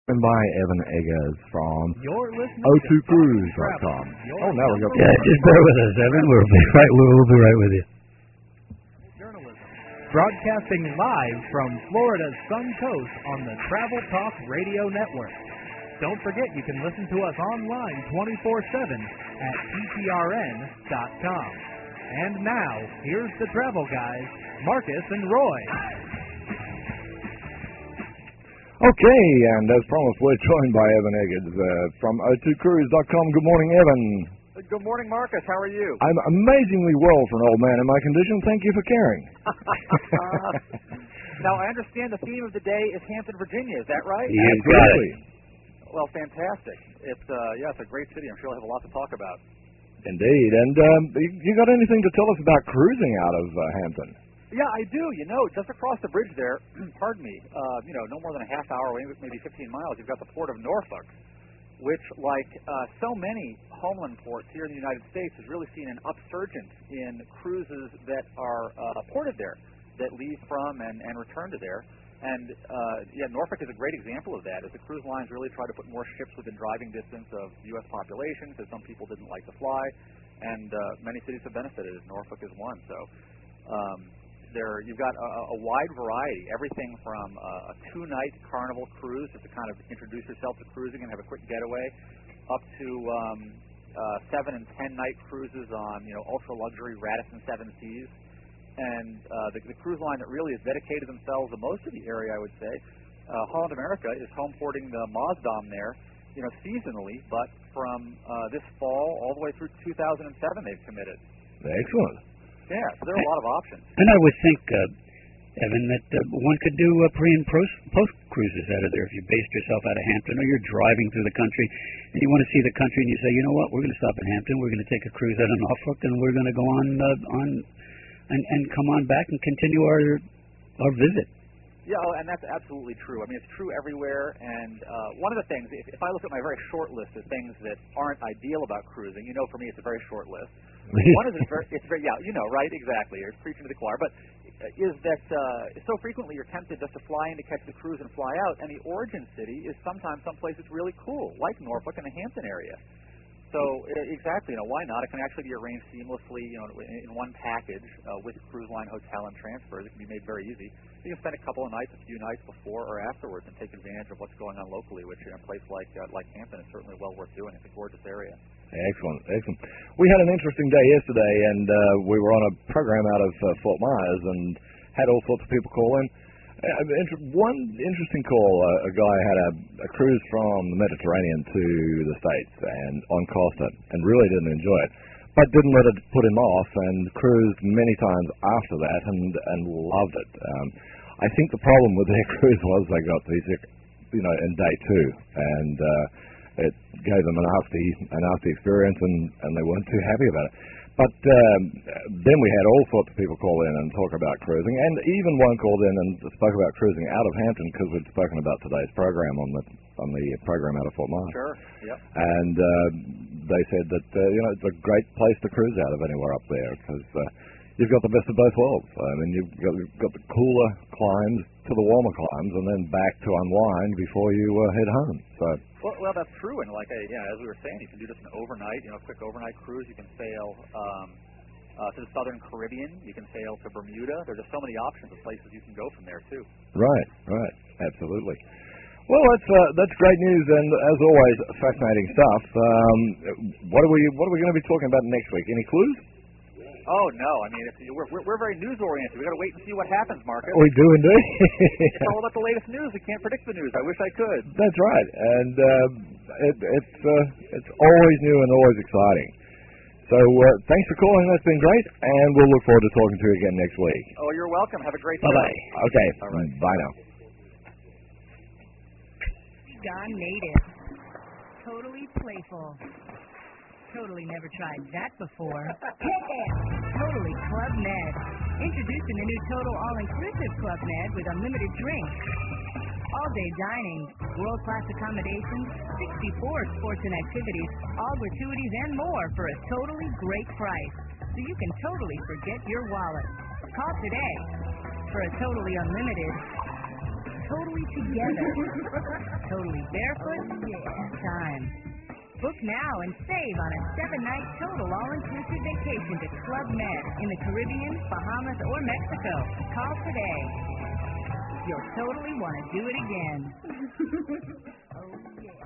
by Evan Eggers from O2Cruise.com. Oh, now we go. Yeah, just bear with us, Evan. We'll be right with you. Broadcasting live from Florida's Sun Coast on the Travel Talk Radio Network. Don't forget you can listen to us online 24/7 at TTRN.com. And now, here's the travel guys, Marcus and Roy. Okay, and as promised, we're joined by Evan Eggers from O2Cruise.com. Good morning, Evan. Good morning, Marcus. How are you? I'm amazingly well for an old man in my condition. Thank you for caring. Now, I understand the theme of the day is Hampton, Virginia. Is that right? Yeah, absolutely. Well, fantastic. It's it's a great city. I'm sure I'll have a lot to talk about. Indeed. And you got anything to tell us about cruising out of Hampton? Yeah, I do. You know, just across the bridge there, pardon me, no more than a half hour, maybe 15 miles, you've got the port of Norfolk, which, like so many homeland ports here in the United States, has really seen an upsurgence in cruises that are ported there, that leave from and return to there. And, Norfolk is a great example of that, as the cruise lines really try to put more ships within driving distance of U.S. population, because some people didn't like to fly, and many cities have benefited, Norfolk is one. So you've got a wide variety, everything from a 2-night Carnival cruise, just to kind of introduce yourself to cruising and have a quick getaway, up to 7- and 10-night cruises on, ultra-luxury Radisson Seven Seas. And the cruise line that really has dedicated themselves the most to the area, I would say, Holland America, is home porting the Maasdam there, seasonally, but from this fall all the way through 2007 they've committed. Excellent. Yeah, so there are a lot of options. And I would think, Evan, that one could do pre- and post cruises out of there if you based yourself out of Hampton, or you're driving through the country and you want to see the country and you say, you know what, we're going to stop in Hampton, we're going to take a cruise out of Norfolk, and we're going to go on and come on back and continue our visit. Yeah, and that's absolutely true. I mean, it's true everywhere. And one of the things, if I look at my very short list of things that aren't ideal about cruising, for me it's a very short list. One is it's very right, exactly. You're preaching to the choir, but is that so frequently you're tempted just to fly in to catch the cruise and fly out, and the origin city is sometimes someplace that's really cool, like Norfolk and the Hampton area. So exactly, why not? It can actually be arranged seamlessly, in one package with cruise line, hotel, and transfers. It can be made very easy. You can spend a couple of nights, a few nights before or afterwards, and take advantage of what's going on locally, which in a place like Hampton is certainly well worth doing. It's a gorgeous area. Excellent. We had an interesting day yesterday, and we were on a program out of Fort Myers and had all sorts of people call in. One interesting call, a guy had a cruise from the Mediterranean to the States and on Costa, and really didn't enjoy it, but didn't let it put him off, and cruised many times after that and loved it. I think the problem with their cruise was they got seasick, in day 2, and it gave them a nasty experience, and they weren't too happy about it. But then we had all sorts of people call in and talk about cruising, and even one called in and spoke about cruising out of Hampton, because we'd spoken about today's program on the program out of Fort Myers. Sure. Yep. And they said that it's a great place to cruise out of anywhere up there, because you've got the best of both worlds. I mean, you've got the cooler climes to the warmer climes, and then back to unwind before you head home. So. Well, that's true, and as we were saying, you can do just an overnight, quick overnight cruise. You can sail to the Southern Caribbean. You can sail to Bermuda. There's just so many options of places you can go from there too. Right, absolutely. Well, that's great news, and as always, fascinating stuff. What are we going to be talking about next week? Any clues? Oh no! I mean, we're very news oriented. We got to wait and see what happens, Marcus. We do indeed. It's all about the latest news. We can't predict the news. I wish I could. That's right, and it's always new and always exciting. So thanks for calling. That's been great, and we'll look forward to talking to you again next week. Oh, you're welcome. Have a great day. Bye. Okay. All right. Bye now. Gone Native. Totally playful. Totally never tried that before. Totally Club Med. Introducing the new Total All-Inclusive Club Med with unlimited drinks. All-day dining, world-class accommodations, 64 sports and activities, all gratuities and more for a totally great price. So you can totally forget your wallet. Call today for a totally unlimited totally together. Totally barefoot? Yeah, time. Book now and save on a 7-night total all-inclusive vacation to Club Med in the Caribbean, Bahamas, or Mexico. Call today. You'll totally want to do it again. Oh, yeah.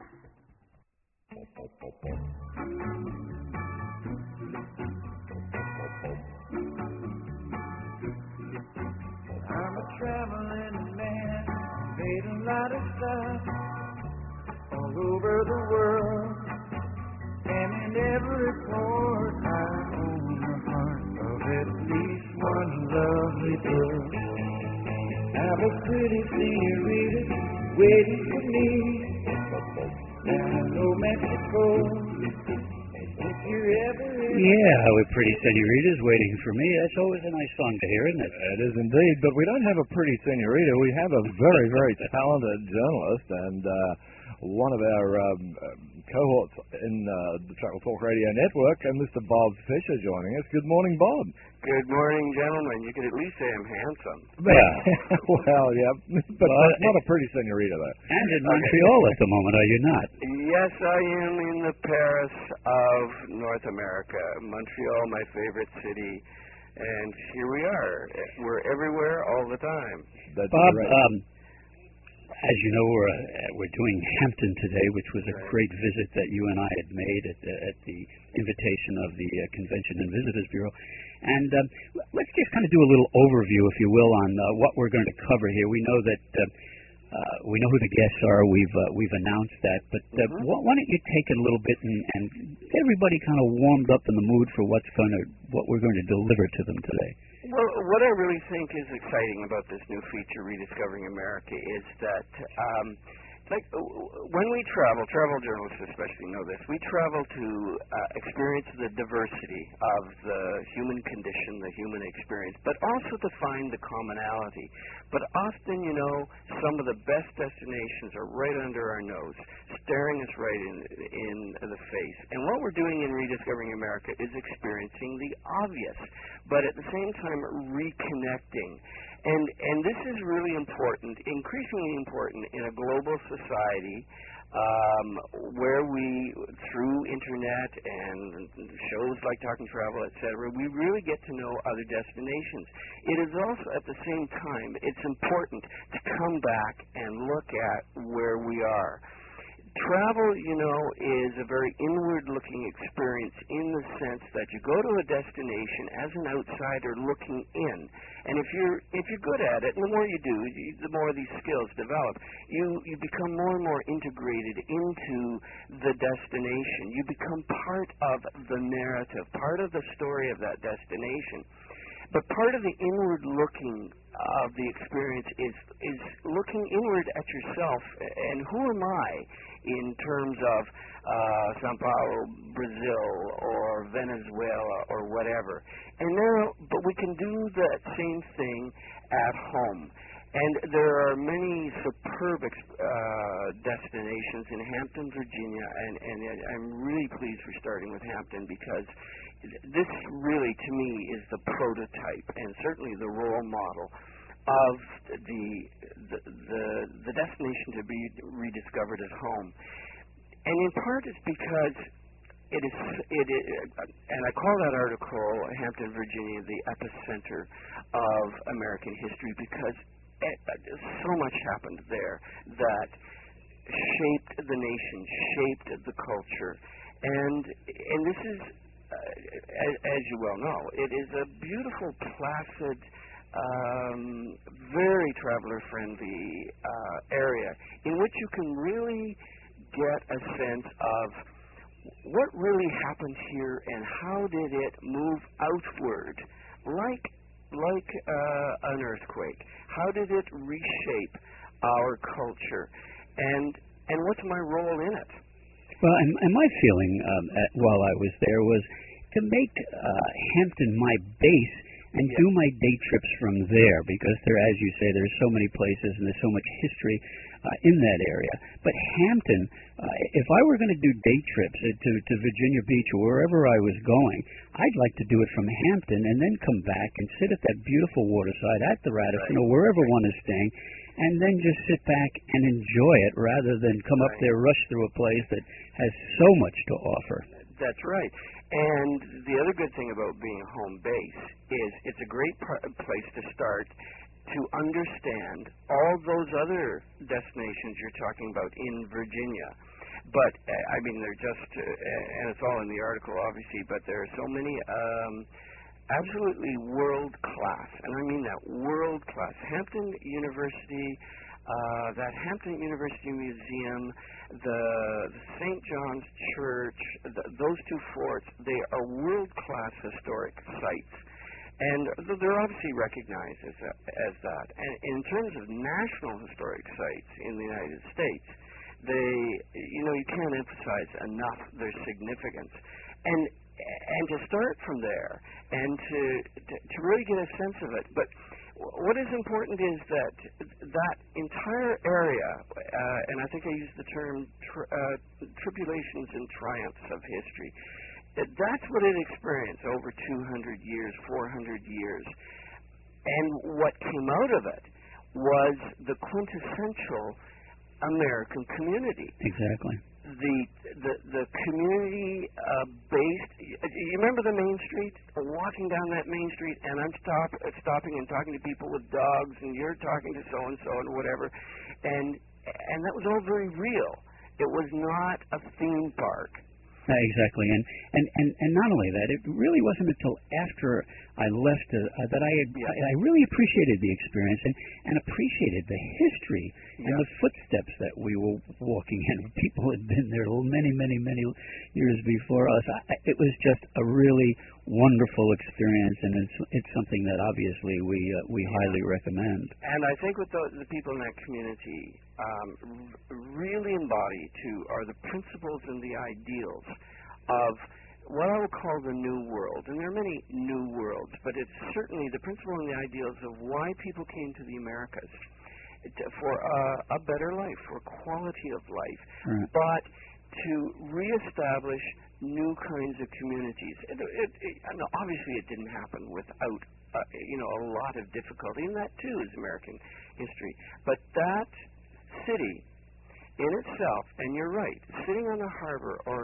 I'm a traveling man, made a lot of stuff all over the world, and in every port I own the heart of at least one lovely girl. Have a pretty senorita waiting for me down in Old Mexico. If you're ever Yeah, with Pretty Senoritas waiting for me. That's always a nice song to hear, isn't it? It is indeed, but we don't have a pretty senorita. We have a very, very talented journalist, and one of our cohorts in the Travel Talk Radio Network, and Mr. Bob Fisher joining us. Good morning, Bob. Good morning, gentlemen. You could at least say I'm handsome. Well, yeah, but not a pretty senorita, though. And in Montreal at the moment, are you not? Yes, I am in the Paris of North America. Montreal, my favorite city. And here we are. We're everywhere all the time. That's Bob, correct. as you know, we're doing Hampton today, which was a great visit that you and I had made at the invitation of the Convention and Visitors Bureau. And let's just kind of do a little overview, if you will, on what we're going to cover here. We know that we know who the guests are. We've announced that, but why don't you take it a little bit and get everybody kind of warmed up in the mood for what we're going to deliver to them today. Well, what I really think is exciting about this new feature, Rediscovering America, is that when we travel journalists especially know this, we travel to experience the diversity of the human condition, the human experience, but also to find the commonality. But often, some of the best destinations are right under our nose, staring us right in the face. And what we're doing in Rediscovering America is experiencing the obvious, but at the same time reconnecting. And this is really important, increasingly important in a global society where we, through internet and shows like Talking Travel, etc., we really get to know other destinations. It is also, at the same time, it's important to come back and look at where we are. Travel, is a very inward-looking experience in the sense that you go to a destination as an outsider looking in, and if you're good at it, and the more you do, the more these skills develop. You become more and more integrated into the destination. You become part of the narrative, part of the story of that destination. But part of the inward looking of the experience is looking inward at yourself, and who am I in terms of Sao Paulo, Brazil, or Venezuela, or whatever. And but we can do that same thing at home. And there are many superb destinations in Hampton, Virginia, and I'm really pleased we're starting with Hampton because this really, to me, is the prototype and certainly the role model of the destination to be rediscovered at home. And in part it's because it is, and I call that article, Hampton, Virginia, the epicenter of American history, because so much happened there that shaped the nation, shaped the culture. And this is, as you well know, it is a beautiful, placid, very traveler-friendly area in which you can really get a sense of what really happened here and how did it move outward, like an earthquake. How did it reshape our culture, and what's my role in it? Well, and my feeling while I was there was to make Hampton my base and do my day trips from there, because there, as you say, there's so many places and there's so much history in that area. But Hampton, if I were going to do day trips to Virginia Beach or wherever I was going, I'd like to do it from Hampton and then come back and sit at that beautiful waterside at the Radisson or wherever one is staying and then just sit back and enjoy it rather than come up there, rush through a place that has so much to offer. That's right. And the other good thing about being home base is it's a great place to start to understand all those other destinations you're talking about in Virginia. But, I mean, they're just, and it's all in the article, obviously, but there are so many absolutely world-class, and I mean that, world-class. Hampton University, that Hampton University Museum, the St. John's Church, those two forts, they are world-class historic sites. And they're obviously recognized as that. And in terms of national historic sites in the United States, you can't emphasize enough their significance. And to start from there and to really get a sense of it. But what is important is that entire area, and I think I used the term tribulations and triumphs of history, that's what it experienced over 200 years, 400 years. And what came out of it was the quintessential American community. Exactly. The community based. You remember the Main Street? Walking down that Main Street, and I'm stopping and talking to people with dogs, and you're talking to so and so and whatever, and that was all very real. It was not a theme park. Exactly, and not only that, it really wasn't until after I left that I really appreciated the experience and appreciated the history and the footsteps that we were walking in. People had been there many years before us. It was just a really wonderful experience, and it's something that obviously we highly recommend. And I think what the people in that community really embody too are the principles and the ideals of what I would call the New World. And there are many new worlds, but it's certainly the principle and the ideals of why people came to the Americas, for a better life, for quality of life, right, but to reestablish new kinds of communities. Obviously, it didn't happen without a lot of difficulty, and that too is American history. But that city in itself, and you're right, sitting on the harbor or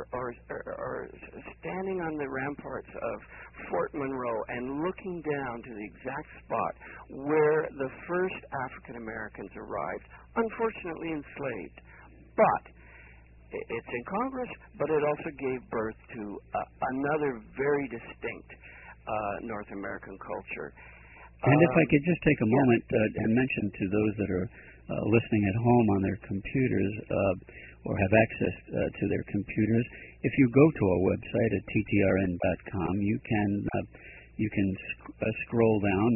standing on the ramparts of Fort Monroe and looking down to the exact spot where the first African Americans arrived, unfortunately enslaved. But it's in Congress, but it also gave birth to another very distinct North American culture. And if I could just take a moment and mention to those that are listening at home on their computers or have access to their computers, if you go to our website at ttrn.com, you can scroll down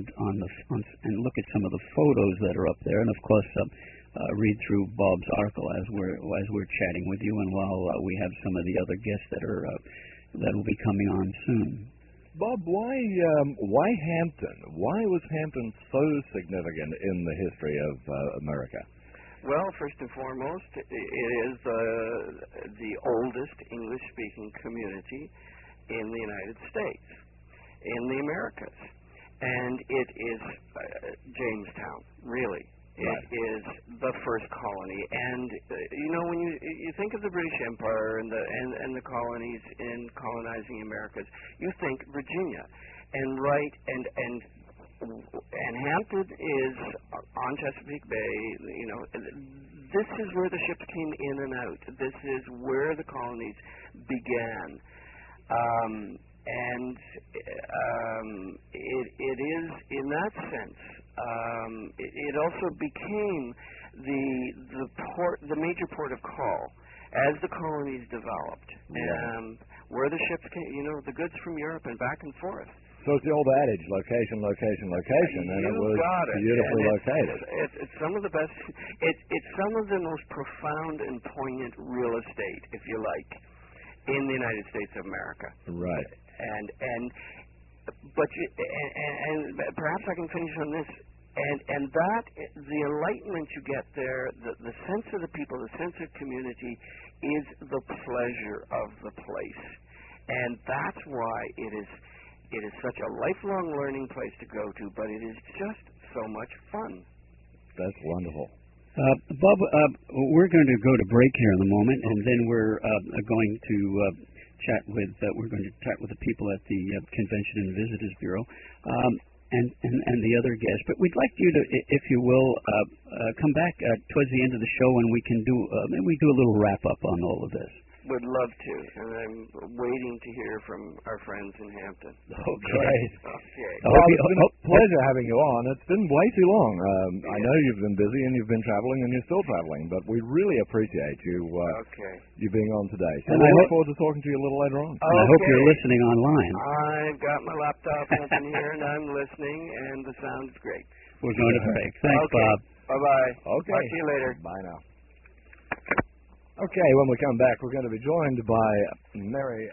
and look at some of the photos that are up there, and of course read through Bob's article as we're chatting with you, and while we have some of the other guests that will be coming on soon. Bob, why Hampton? Why was Hampton so significant in the history of America? Well, first and foremost, it is the oldest English-speaking community in the United States, in the Americas, and it is Jamestown, really. Right. It is the first colony, and when you think of the British Empire and the colonies in colonizing Americas, you think Virginia, and Hampton is on Chesapeake Bay. This is where the ships came in and out. This is where the colonies began, and it is in that sense. It also became the major port of call as the colonies developed, and where the ships came, the goods from Europe and back and forth. So it's the old adage, location, and it was beautifully located. It's some of the best. It's some of the most profound and poignant real estate, if you like, in the United States of America. Right. But perhaps I can finish on this. And that, the enlightenment you get there, the sense of the people, the sense of community, is the pleasure of the place. And that's why it is such a lifelong learning place to go to, but it is just so much fun. That's wonderful. Bob, we're going to go to break here in a moment, and then we're going to chat with the people at the Convention and Visitors Bureau and the other guests. But we'd like you to, if you will, come back towards the end of the show, and we can do maybe do a little wrap up on all of this. Would love to, and I'm waiting to hear from our friends in Hampton. Oh, great. Okay. Well, it's been a pleasure having you on. It's been way too long. I know you've been busy and you've been traveling and you're still traveling, but we really appreciate you you being on today. So And I I look forward to talking to you a little later on. And I hope you're listening online. I've got my laptop open here, and I'm listening, and the sound's great. We're going to break. Thanks, Okay. Bob. Bye-bye. Okay. Talk to you later. Bye now. Okay, when we come back, we're going to be joined by Mary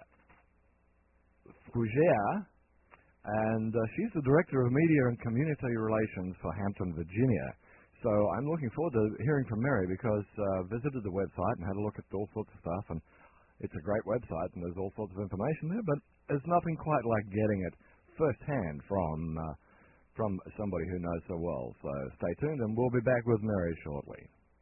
Fougere, and she's the Director of Media and Community Relations for Hampton, Virginia. So I'm looking forward to hearing from Mary because visited the website and had a look at all sorts of stuff, and it's a great website and there's all sorts of information there, but there's nothing quite like getting it firsthand from somebody who knows so well. So stay tuned, and we'll be back with Mary shortly.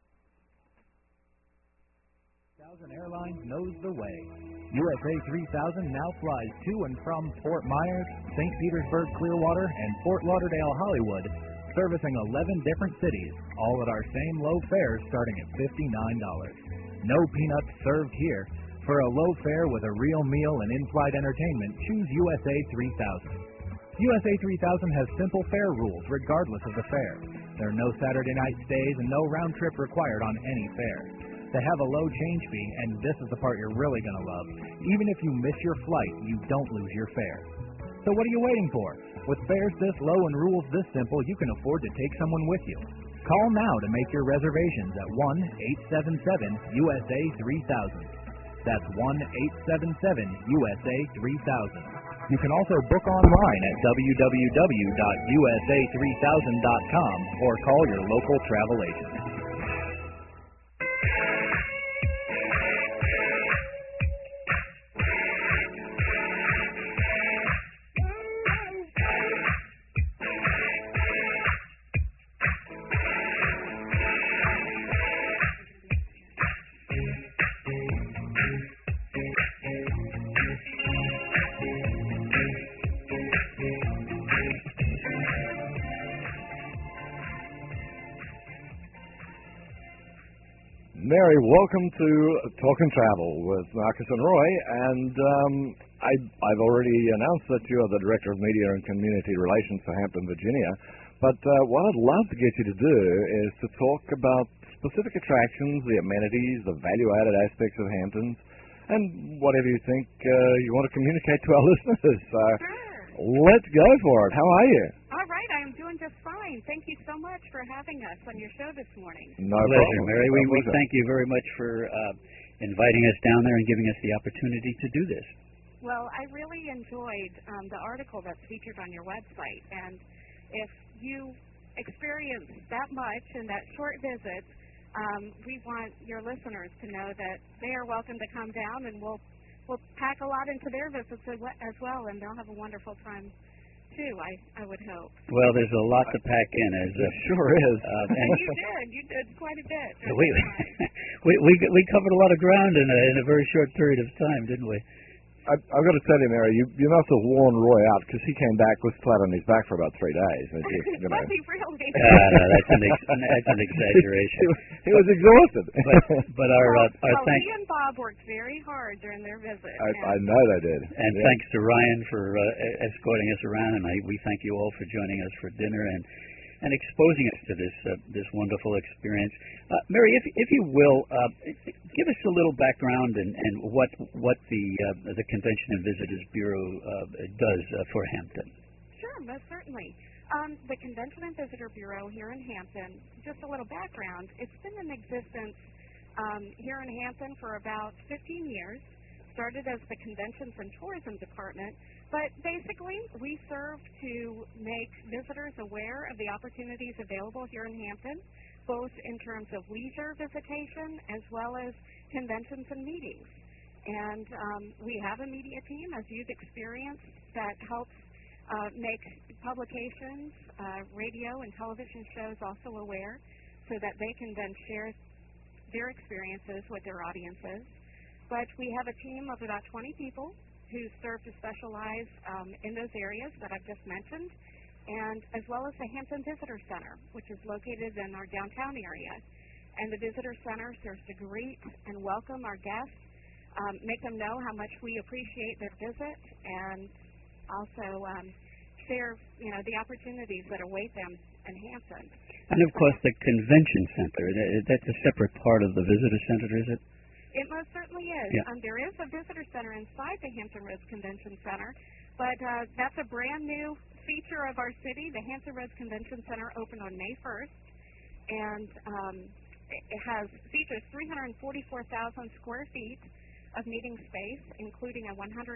Airlines knows the way. USA 3000 now flies to and from Fort Myers, St. Petersburg, Clearwater, and Fort Lauderdale, Hollywood, servicing 11 different cities, all at our same low fares starting at $59. No peanuts served here. For a low fare with a real meal and in-flight entertainment, choose USA 3000. USA 3000 has simple fare rules regardless of the fare. There are no Saturday night stays and no round trip required on any fare. They have a low change fee, and this is the part you're really going to love. Even if you miss your flight, you don't lose your fare. So what are you waiting for? With fares this low and rules this simple, you can afford to take someone with you. Call now to make your reservations at 1-877-USA 3000. That's 1-877-USA 3000. You can also book online at www.usa3000.com or call your local travel agent. Mary, welcome to Talk and Travel with Marcus and Roy, and I've already announced that you are the Director of Media and Community Relations for Hampton, Virginia, but what I'd love to get you to do is to talk about specific attractions, the amenities, the value-added aspects of Hamptons, and whatever you think you want to communicate to our listeners. Sure. Let's go for it. How are you? All right, I am doing just fine. Thank you so much for having us on your show this morning. No Pleasure, problem. Mary. No We pleasure. thank you very much for inviting us down there and giving us the opportunity to do this. Well, I really enjoyed the article that's featured on your website, and if you experience that much in that short visit, we want your listeners to know that they are welcome to come down, and we'll pack a lot into their visits as well, and they'll have a wonderful time too, I would hope. Well, there's a lot to pack in, as It sure is. And you did quite a bit. we covered a lot of ground in a very short period of time, didn't we? I've got to tell you, Mary, you must have worn Roy out because he came back with flat on his back for about 3 days. Was he really? No, that's an exaggeration. He was exhausted. But our thanks. He and Bob worked very hard during their visit. I know they did. And thanks to Ryan for escorting us around, and we thank you all for joining us for dinner and exposing us to this wonderful experience. Mary, if you will, give us a little background and what the Convention and Visitors Bureau does for Hampton. Sure, most certainly. The Convention and Visitor Bureau here in Hampton, just a little background, it's been in existence here in Hampton for about 15 years. Started as the Conventions and Tourism Department, but basically we serve to make visitors aware of the opportunities available here in Hampton, both in terms of leisure visitation as well as conventions and meetings. And we have a media team, as you've experienced, that helps make publications, radio and television shows also aware. so that they can then share their experiences with their audiences. But we have a team of about 20 people who serve to specialize in those areas that I've just mentioned, and as well as the Hampton Visitor Center, which is located in our downtown area. And the Visitor Center serves to greet and welcome our guests, make them know how much we appreciate their visit, and also share, the opportunities that await them in Hampton. And, of course, the convention center, that's a separate part of the visitor center, is it? It most certainly is. Yeah. There is a visitor center inside the Hampton Roads Convention Center, but that's a brand new feature of our city. The Hampton Roads Convention Center opened on May 1st, and it features 344,000 square feet of meeting space, including a 108,000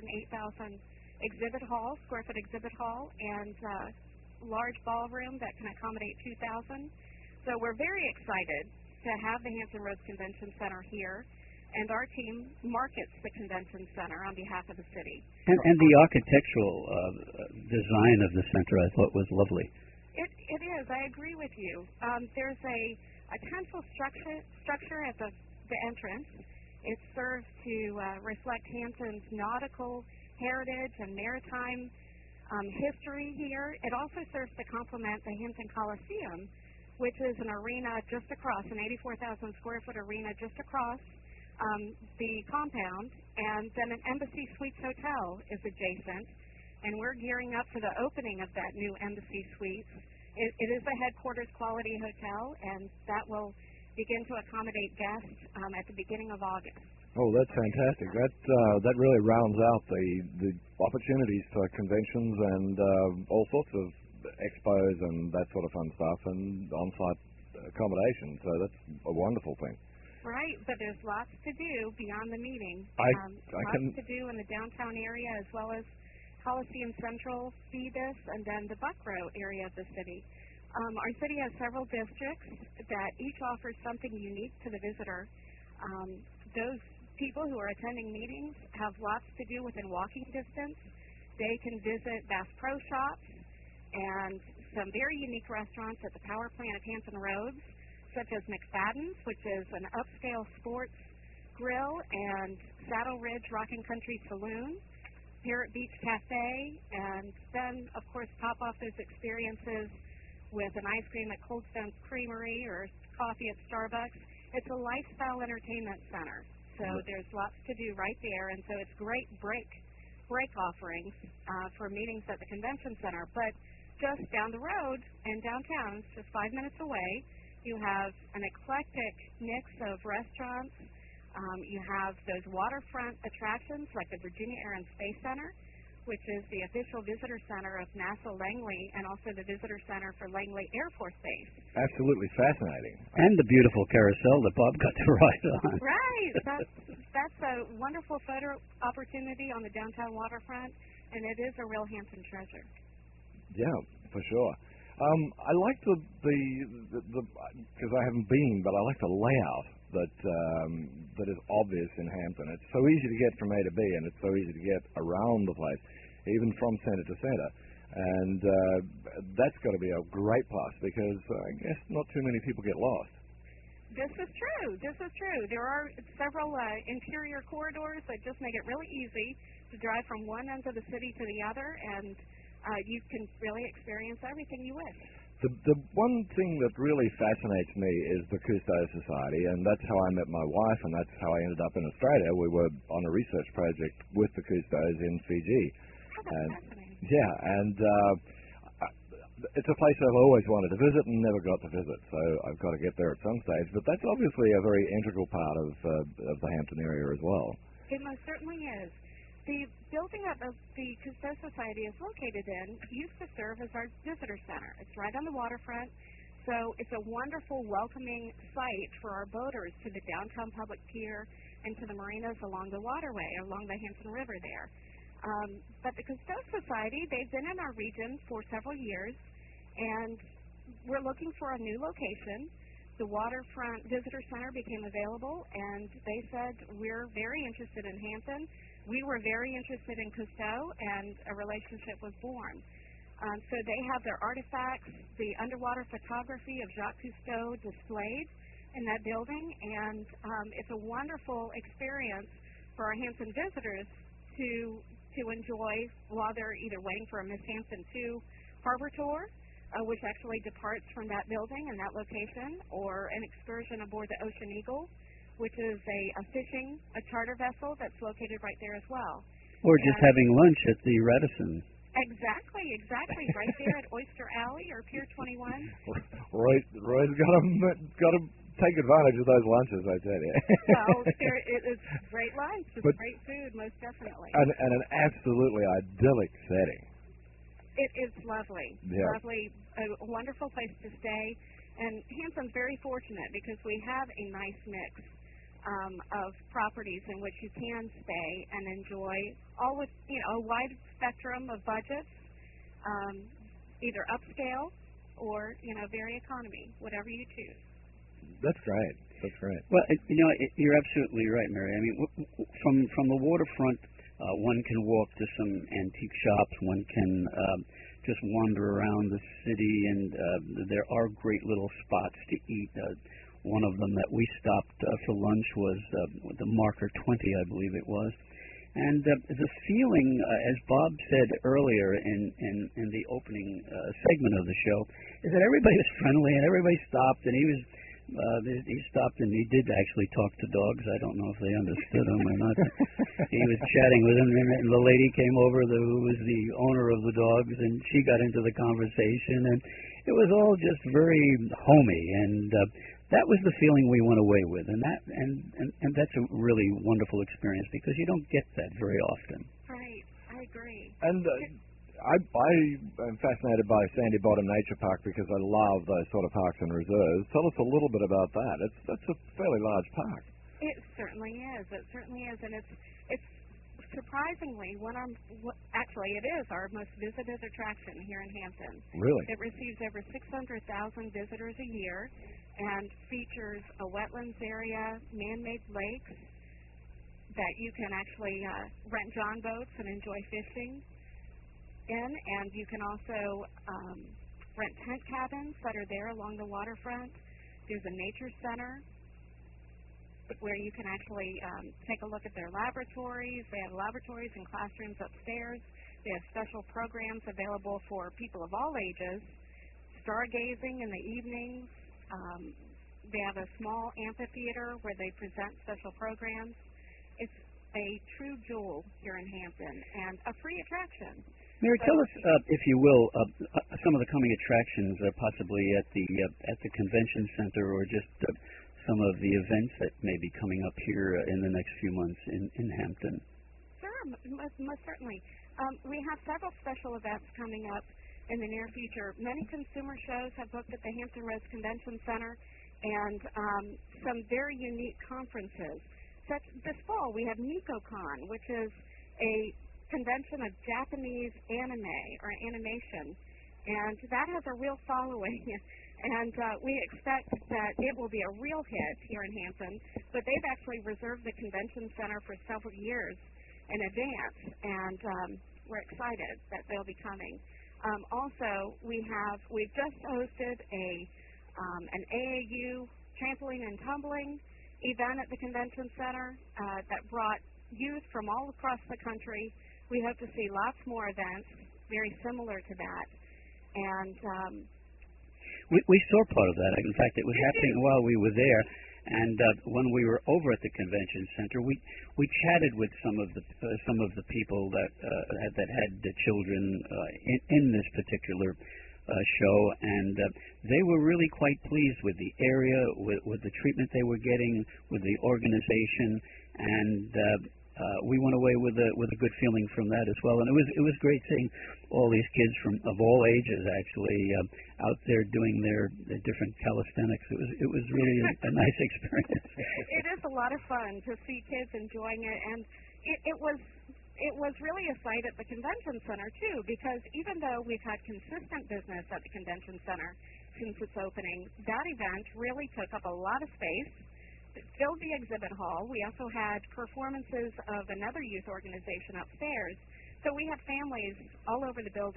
square foot exhibit hall, and large ballroom that can accommodate 2,000. So we're very excited to have the Hampton Roads Convention Center here, and our team markets the convention center on behalf of the city. And the architectural design of the center, I thought, was lovely. It is. I agree with you. There's a tinsel structure at the entrance. It serves to reflect Hampton's nautical heritage and maritime history here. It also serves to complement the Hampton Coliseum, which is an arena just across, an 84,000 square foot arena just across the compound, and then an Embassy Suites Hotel is adjacent, and we're gearing up for the opening of that new Embassy Suites. It is a headquarters quality hotel, and that will begin to accommodate guests at the beginning of August. Oh, that's fantastic. That really rounds out the opportunities for conventions and all sorts of expos and that sort of fun stuff, and on-site accommodation. So that's a wonderful thing. Right, but there's lots to do beyond the meeting. Lots to do in the downtown area, as well as Coliseum Central, Phoebus, and then the Buckrow area of the city. Our city has several districts that each offers something unique to the visitor. Those people who are attending meetings have lots to do within walking distance. They can visit Bass Pro Shops and some very unique restaurants at the power plant at Hampton Roads, such as McFadden's, which is an upscale sports grill, and Saddle Ridge Rock and Country Saloon, Parrot Beach Cafe, and then, of course, top off those experiences with an ice cream at Cold Stone's Creamery or coffee at Starbucks. It's a lifestyle entertainment center, so there's lots to do right there, and so it's great break offerings for meetings at the convention center. But just down the road in downtown, just 5 minutes away, you have an eclectic mix of restaurants. You have those waterfront attractions like the Virginia Air and Space Center, which is the official visitor center of NASA Langley, and also the visitor center for Langley Air Force Base. Absolutely fascinating. And the beautiful carousel that Bob got to ride on. Right. That's a wonderful photo opportunity on the downtown waterfront, and it is a real Hampton treasure. Yeah, for sure. I like the because I haven't been, but I like the layout that is obvious in Hampton. It's so easy to get from A to B, and it's so easy to get around the place, even from center to center. And that's got to be a great plus, because I guess not too many people get lost. This is true. There are several interior corridors that just make it really easy to drive from one end of the city to the other, and you can really experience everything you wish. The one thing that really fascinates me is the Cousteau Society, and that's how I met my wife, and that's how I ended up in Australia. We were on a research project with the Cousteaus in Fiji. Oh, that's fascinating. Yeah, and it's a place I've always wanted to visit and never got to visit, so I've got to get there at some stage. But that's obviously a very integral part of the Hampton area as well. It most certainly is. The building that the Cousteau Society is located in used to serve as our visitor center. It's right on the waterfront, so it's a wonderful, welcoming site for our boaters to the downtown public pier and to the marinas along the waterway, along the Hampton River there. But the Cousteau Society, they've been in our region for several years, and we're looking for a new location. The waterfront visitor center became available, and they said, we're very interested in Hampton. We were very interested in Cousteau, and a relationship was born. So they have their artifacts, the underwater photography of Jacques Cousteau displayed in that building, and it's a wonderful experience for our Hampton visitors to enjoy while they're either waiting for a Miss Hampton 2 harbor tour, which actually departs from that building and that location, or an excursion aboard the Ocean Eagle, which is a charter vessel that's located right there as well. Or just having lunch at the Radisson. Exactly, right there at Oyster Alley or Pier 21. Roy's got to take advantage of those lunches, I tell you. Well, it's great lunch, it's great food, most definitely. And an absolutely idyllic setting. It is lovely, yeah. Lovely, a wonderful place to stay. And Hampton's very fortunate because we have a nice mix of properties in which you can stay and enjoy, all with a wide spectrum of budgets, either upscale or very economy, whatever you choose. That's great. Well, you're absolutely right, Mary. I mean, from the waterfront, one can walk to some antique shops. One can just wander around the city, and there are great little spots to eat. One of them that we stopped for lunch was the Marker 20, I believe it was. And the feeling, as Bob said earlier in the opening segment of the show, is that everybody was friendly and everybody stopped, and he stopped and he did actually talk to dogs. I don't know if they understood him or not. He was chatting with them, and the lady came over who was the owner of the dogs, and she got into the conversation, and it was all just very homey, and that was the feeling we went away with, and that's a really wonderful experience because you don't get that very often. Right, I agree. And I am fascinated by Sandy Bottom Nature Park because I love those sort of parks and reserves. Tell us a little bit about that. That's a fairly large park. It certainly is. And it's surprisingly actually it is our most visited attraction here in Hampton. Really? It receives over 600,000 visitors a year and features a wetlands area, man-made lakes that you can actually rent john boats and enjoy fishing in, and you can also rent tent cabins that are there along the waterfront. There's a nature center where you can actually take a look at their laboratories. They have laboratories and classrooms upstairs. They have special programs available for people of all ages, stargazing in the evenings. They have a small amphitheater where they present special programs. It's a true jewel here in Hampton and a free attraction. Mary, tell us, if you will, some of the coming attractions, possibly at the convention center, or just some of the events that may be coming up here in the next few months in Hampton. Sure, most certainly. We have several special events coming up in the near future. Many consumer shows have booked at the Hampton Roads Convention Center, and some very unique conferences. Such this fall, we have NekoCon, which is a convention of Japanese anime or animation, and that has a real following. And we expect that it will be a real hit here in Hampton, but they've actually reserved the convention center for several years in advance, and we're excited that they'll be coming. Also, we've just hosted an AAU trampoline and tumbling event at the convention center that brought youth from all across the country. We hope to see lots more events very similar to that. And we saw part of that. In fact, it was happening while we were there. And when we were over at the convention center, we chatted with some of the people that had the children in this particular show, and they were really quite pleased with the area, with the treatment they were getting, with the organization, and we went away with a good feeling from that as well. And it was great seeing all these kids of all ages actually out there doing their different calisthenics. It was really a nice experience. It is a lot of fun to see kids enjoying it, and it was really a sight at the convention center too, because even though we've had consistent business at the convention center since its opening, that event really took up a lot of space. It filled the exhibit hall. We also had performances of another youth organization upstairs. So we had families all over the building.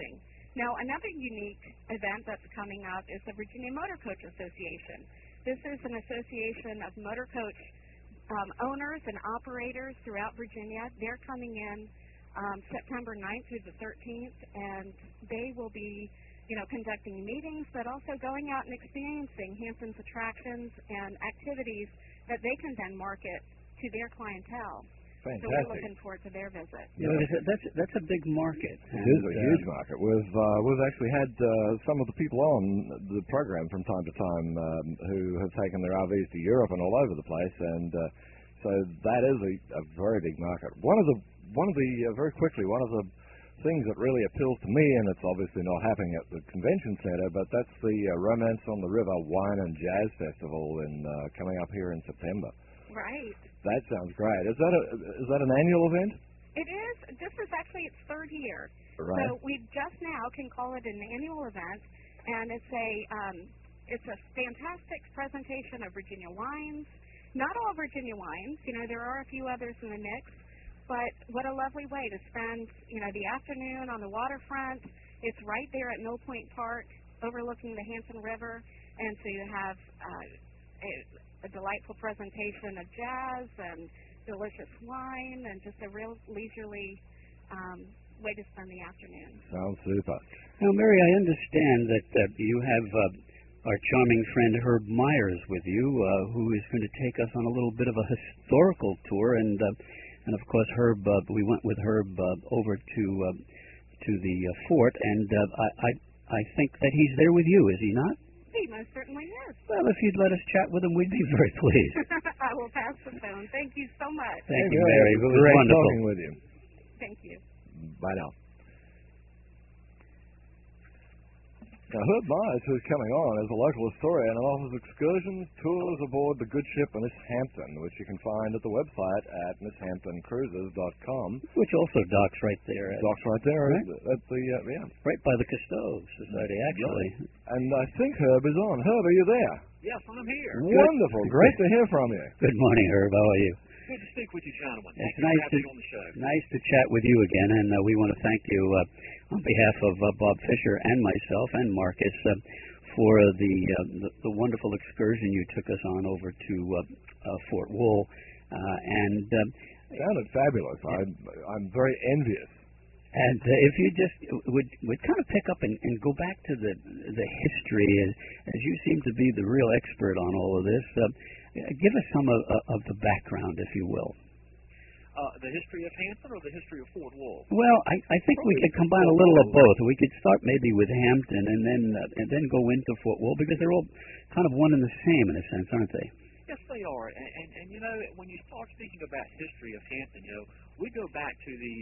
Now, another unique event that's coming up is the Virginia Motor Coach Association. This is an association of motor coach owners and operators throughout Virginia. They're coming in September 9th through the 13th, and they will be, conducting meetings, but also going out and experiencing Hampton's attractions and activities that they can then market to their clientele. Fantastic. So we're looking forward to their visit. Yeah, that's a big market. It is a huge market. We've actually had some of the people on the program from time to time who have taken their RVs to Europe and all over the place, and so that is a very big market. One of the very quickly, one of the things that really appeals to me, and it's obviously not happening at the convention center, but that's the Romance on the River Wine and Jazz Festival coming up here in September. Right. That sounds great. Is that an annual event? It is. This is actually its third year. Right. So we just now can call it an annual event, and it's a fantastic presentation of Virginia wines. Not all Virginia wines. There are a few others in the mix. But what a lovely way to spend, the afternoon on the waterfront. It's right there at Mill Point Park, overlooking the Hampton River, and so you have a delightful presentation of jazz and delicious wine, and just a real leisurely way to spend the afternoon. Sounds super. Now, Mary, I understand that you have our charming friend Herb Myers with you, who is going to take us on a little bit of a historical tour, and of course, Herb. We went with Herb over to the fort, and I think that he's there with you, is he not? He most certainly is. Well, if you'd let us chat with him, we'd be very pleased. I will pass the phone. Thank you so much. Thank you, Mary. It was great wonderful talking with you. Thank you. Bye now. Now, Herb Myers, who's coming on, is a local historian and offers excursions, tours aboard the good ship Miss Hampton, which you can find at the website at misshamptoncruises.com. Which also docks right there. Docks right there at the, right by the Cousteau Society, actually. Right. And I think Herb is on. Herb, are you there? Yes, I'm here. Wonderful. Great to hear from you. Good morning, Herb. How are you? Good to speak with you, gentlemen. It's Thank you for having me on the show. Nice to chat with you again, and we want to thank you on behalf of Bob Fisher and myself and Marcus for the wonderful excursion you took us on over to Fort Wool. Sounded fabulous. I'm very envious. And if you just would kind of pick up and go back to the history, as you seem to be the real expert on all of this, give us some of the background, if you will. The history of Hampton or the history of Fort Wool? Well, I think we could combine a little of both. We could start maybe with Hampton and then go into Fort Wool, because they're all kind of one and the same in a sense, aren't they? Yes, they are. And when you start speaking about history of Hampton, we go back to the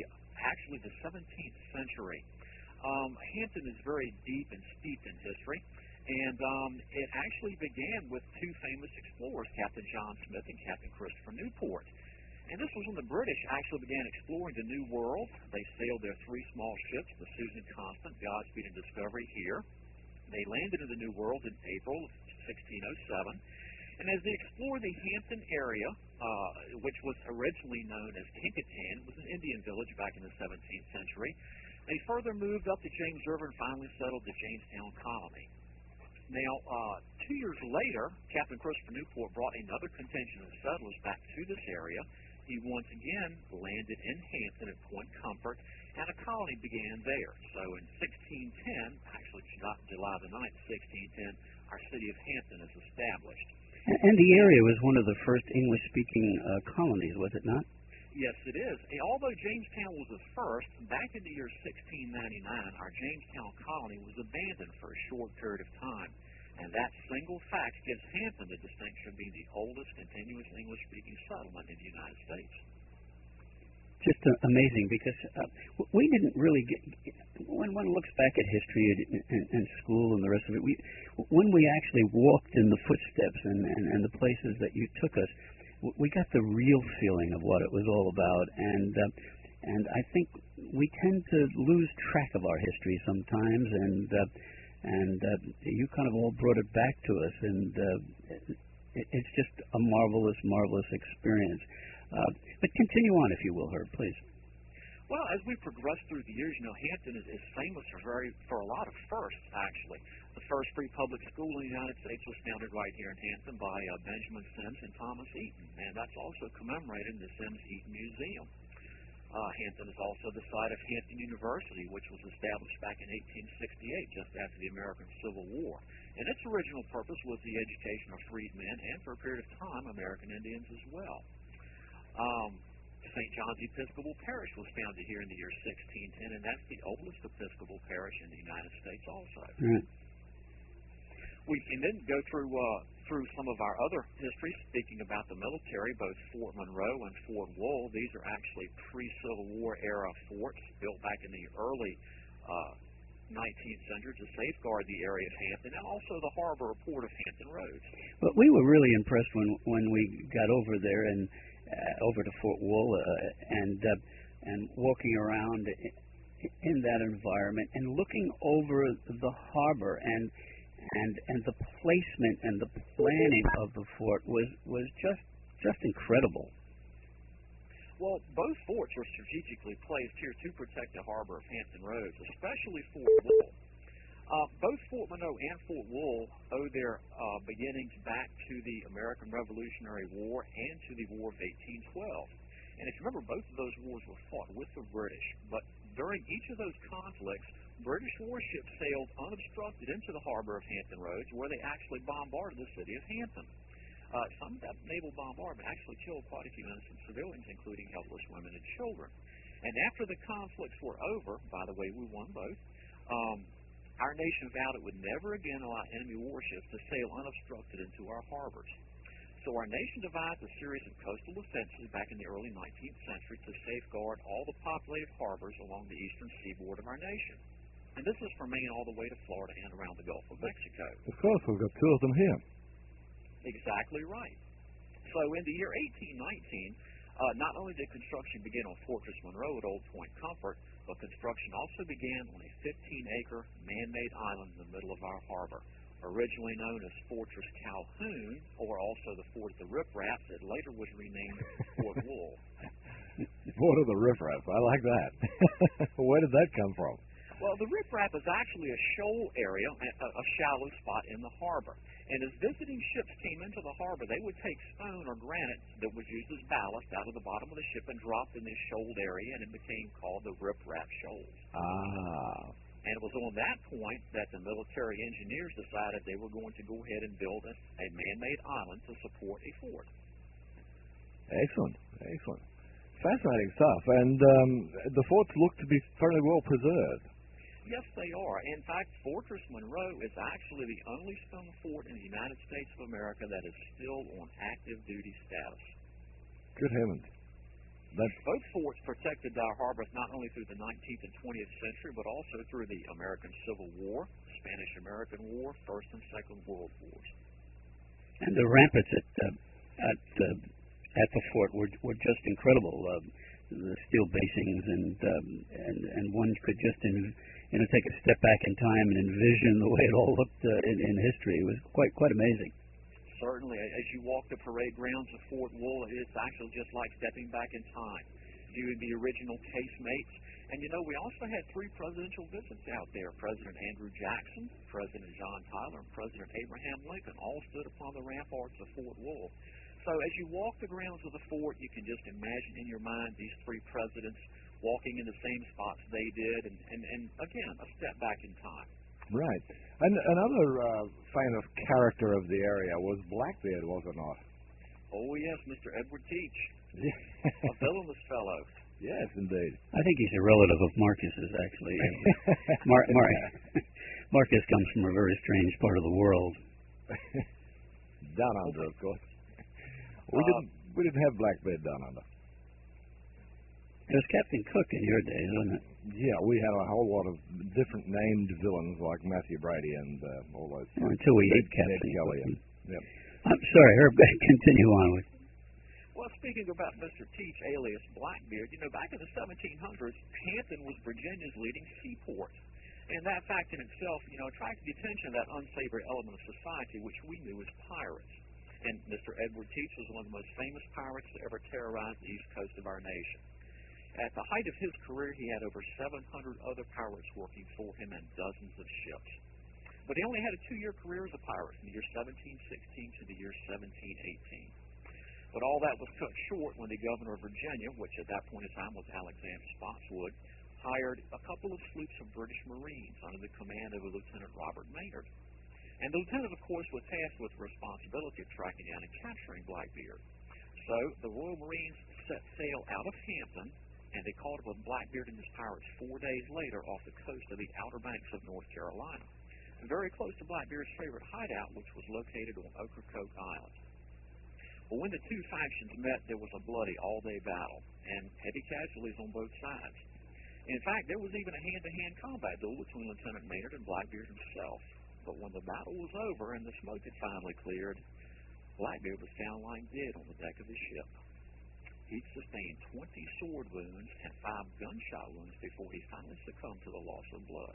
17th century. Hampton is very deep and steeped in history, and it actually began with two famous explorers, Captain John Smith and Captain Christopher Newport. And this was when the British actually began exploring the New World. They sailed their three small ships, the Susan Constant, Godspeed, and Discovery here. They landed in the New World in April of 1607. And as they explored the Hampton area, which was originally known as Kinkatan, it was an Indian village back in the 17th century, they further moved up to James River and finally settled the Jamestown colony. Now, 2 years later, Captain Christopher Newport brought another contingent of settlers back to this area. He once again landed in Hampton at Point Comfort, and a colony began there. So in 1610, actually July the 9th, 1610, our city of Hampton is established. And the area was one of the first English-speaking colonies, was it not? Yes, it is. And although Jamestown was the first, back in the year 1699, our Jamestown colony was abandoned for a short period of time. And that single fact gives Hampton the distinction of being the oldest continuous English-speaking settlement in the United States. Just amazing, because we didn't really get, when one looks back at history and school and the rest of it, when we actually walked in the footsteps and the places that you took us, we got the real feeling of what it was all about, and I think we tend to lose track of our history sometimes, and you kind of all brought it back to us, and it's just a marvelous, marvelous experience. But continue on, if you will, Herb, please. Well, as we progress through the years, Hampton is famous for a lot of firsts, actually. The first free public school in the United States was founded right here in Hampton by Benjamin Sims and Thomas Eaton, and that's also commemorated in the Sims-Eaton Museum. Hampton is also the site of Hampton University, which was established back in 1868, just after the American Civil War. And its original purpose was the education of freedmen and, for a period of time, American Indians as well. St. John's Episcopal Parish was founded here in the year 1610, and that's the oldest Episcopal parish in the United States also. Right. We can then go through some of our other history, speaking about the military, both Fort Monroe and Fort Wool. These are actually pre-Civil War era forts built back in the early 19th century to safeguard the area of Hampton and also the harbor or port of Hampton Roads. But we were really impressed when we got over there and over to Fort Wool and walking around in that environment and looking over the harbor and the placement and the planning of the fort was just incredible. Well, both forts were strategically placed here to protect the harbor of Hampton Roads, especially Fort Wool. Both Fort Monroe and Fort Wool owe their beginnings back to the American Revolutionary War and to the War of 1812. And if you remember, both of those wars were fought with the British. But during each of those conflicts, British warships sailed unobstructed into the harbor of Hampton Roads, where they actually bombarded the city of Hampton. Some of that naval bombardment actually killed quite a few innocent civilians, including helpless women and children. And after the conflicts were over, by the way, we won both, our nation vowed it would never again allow enemy warships to sail unobstructed into our harbors. So our nation devised a series of coastal defenses back in the early 19th century to safeguard all the populated harbors along the eastern seaboard of our nation. And this is from Maine all the way to Florida and around the Gulf of Mexico. Of course, we've got two of them here. Exactly right. So in the year 1819, not only did construction begin on Fortress Monroe at Old Point Comfort, but construction also began on a 15-acre man-made island in the middle of our harbor, originally known as Fortress Calhoun, or also the Fort of the Riffraff, that later was renamed Fort Wool. Fort of the Riffraff, I like that. Where did that come from? Well, the riffraff is actually a shoal area, a shallow spot in the harbor. And as visiting ships came into the harbor, they would take stone or granite that was used as ballast out of the bottom of the ship and drop in this shoaled area, and it became called the Riffraff Shoals. Ah. And it was on that point that the military engineers decided they were going to go ahead and build a man-made island to support a fort. Excellent, excellent. Fascinating stuff. And the forts look to be fairly well preserved. Yes, they are. In fact, Fortress Monroe is actually the only stone fort in the United States of America that is still on active duty status. Good heavens. Both forts protected our harbors not only through the 19th and 20th century, but also through the American Civil War, Spanish-American War, First and Second World Wars. And the ramparts at the fort were just incredible. The steel basings and one could just take a step back in time and envision the way it all looked in history. It was quite amazing. Certainly. As you walk the parade grounds of Fort Wool, it's actually just like stepping back in time, viewing the original casemates. And, we also had 3 presidential visits out there. President Andrew Jackson, President John Tyler, and President Abraham Lincoln all stood upon the ramparts of Fort Wool. So as you walk the grounds of the fort, you can just imagine in your mind these 3 presidents walking in the same spots they did, and again, a step back in time. Right. And another famous character of the area was Blackbeard, was it not? Oh, yes, Mr. Edward Teach. A villainous fellow. Yes, indeed. I think he's a relative of Marcus's, actually. Marcus comes from a very strange part of the world. Down under, of course. We didn't have Blackbeard down under. It was Captain Cook in your days, wasn't it? Yeah, we had a whole lot of different named villains like Matthew Brady and all those. Until we ate Captain Cook. Yep. I'm sorry, Herb, continue on with. Well, speaking about Mr. Teach, alias Blackbeard, back in the 1700s, Hampton was Virginia's leading seaport. And that fact in itself, attracted the attention of that unsavory element of society, which we knew as pirates. And Mr. Edward Teach was one of the most famous pirates to ever terrorize the east coast of our nation. at the height of his career, he had over 700 other pirates working for him and dozens of ships. But he only had a 2-year career as a pirate, from the year 1716 to the year 1718. But all that was cut short when the governor of Virginia, which at that point in time was Alexander Spotswood, hired a couple of sloops of British Marines under the command of a Lieutenant Robert Maynard. And the lieutenant, of course, was tasked with the responsibility of tracking down and capturing Blackbeard. So the Royal Marines set sail out of Hampton, and they caught up with Blackbeard and his pirates 4 days later off the coast of the Outer Banks of North Carolina, and very close to Blackbeard's favorite hideout, which was located on Ocracoke Island. Well, when the two factions met, there was a bloody all-day battle, and heavy casualties on both sides. In fact, there was even a hand-to-hand combat duel between Lieutenant Maynard and Blackbeard himself. But when the battle was over and the smoke had finally cleared, Blackbeard was found lying dead on the deck of his ship. He'd sustained 20 sword wounds and 5 gunshot wounds before he finally succumbed to the loss of blood.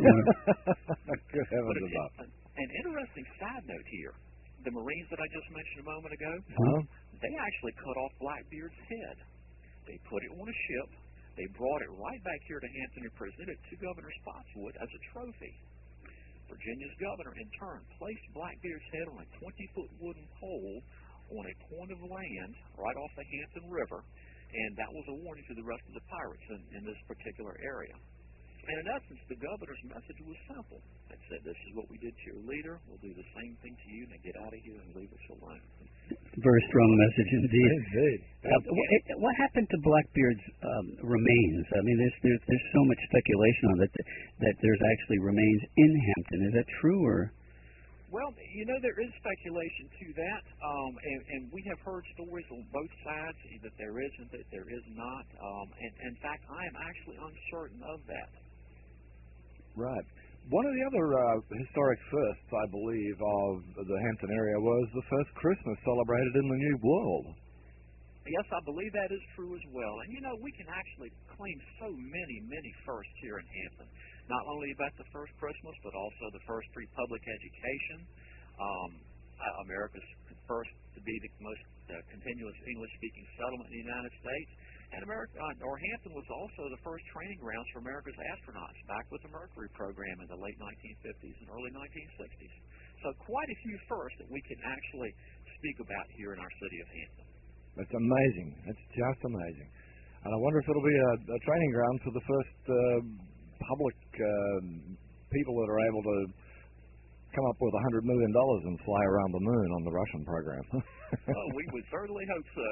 Good heavens above. An interesting side note here. The Marines that I just mentioned a moment ago, they actually cut off Blackbeard's head. They put it on a ship. They brought it right back here to Hampton and presented it to Governor Spotswood as a trophy. Virginia's governor, in turn, placed Blackbeard's head on a 20-foot wooden pole on a point of land right off the Hampton River, and that was a warning to the rest of the pirates in this particular area. And in essence, the governor's message was simple. It said, this is what we did to your leader. We'll do the same thing to you. Now get out of here and leave us alone. Very strong message indeed. Indeed. What happened to Blackbeard's remains? I mean, there's so much speculation on that there's actually remains in Hampton. Is that true, or? Well, you know, there is speculation to that, and we have heard stories on both sides that there is and that there is not. And in fact, I am actually uncertain of that. Right. One of the other historic firsts, I believe, of the Hampton area was the first Christmas celebrated in the New World. Yes, I believe that is true as well. And, you know, we can actually claim so many, many firsts here in Hampton. Not only about the first Christmas, but also the first free public education, America's first to be the most continuous English-speaking settlement in the United States, and Hampton was also the first training grounds for America's astronauts back with the Mercury program in the late 1950s and early 1960s. So quite a few firsts that we can actually speak about here in our city of Hampton. That's amazing. That's just amazing. And I wonder if it'll be a training ground for the first public people that are able to come up with $100 million and fly around the moon on the Russian program. Well, we would certainly hope so.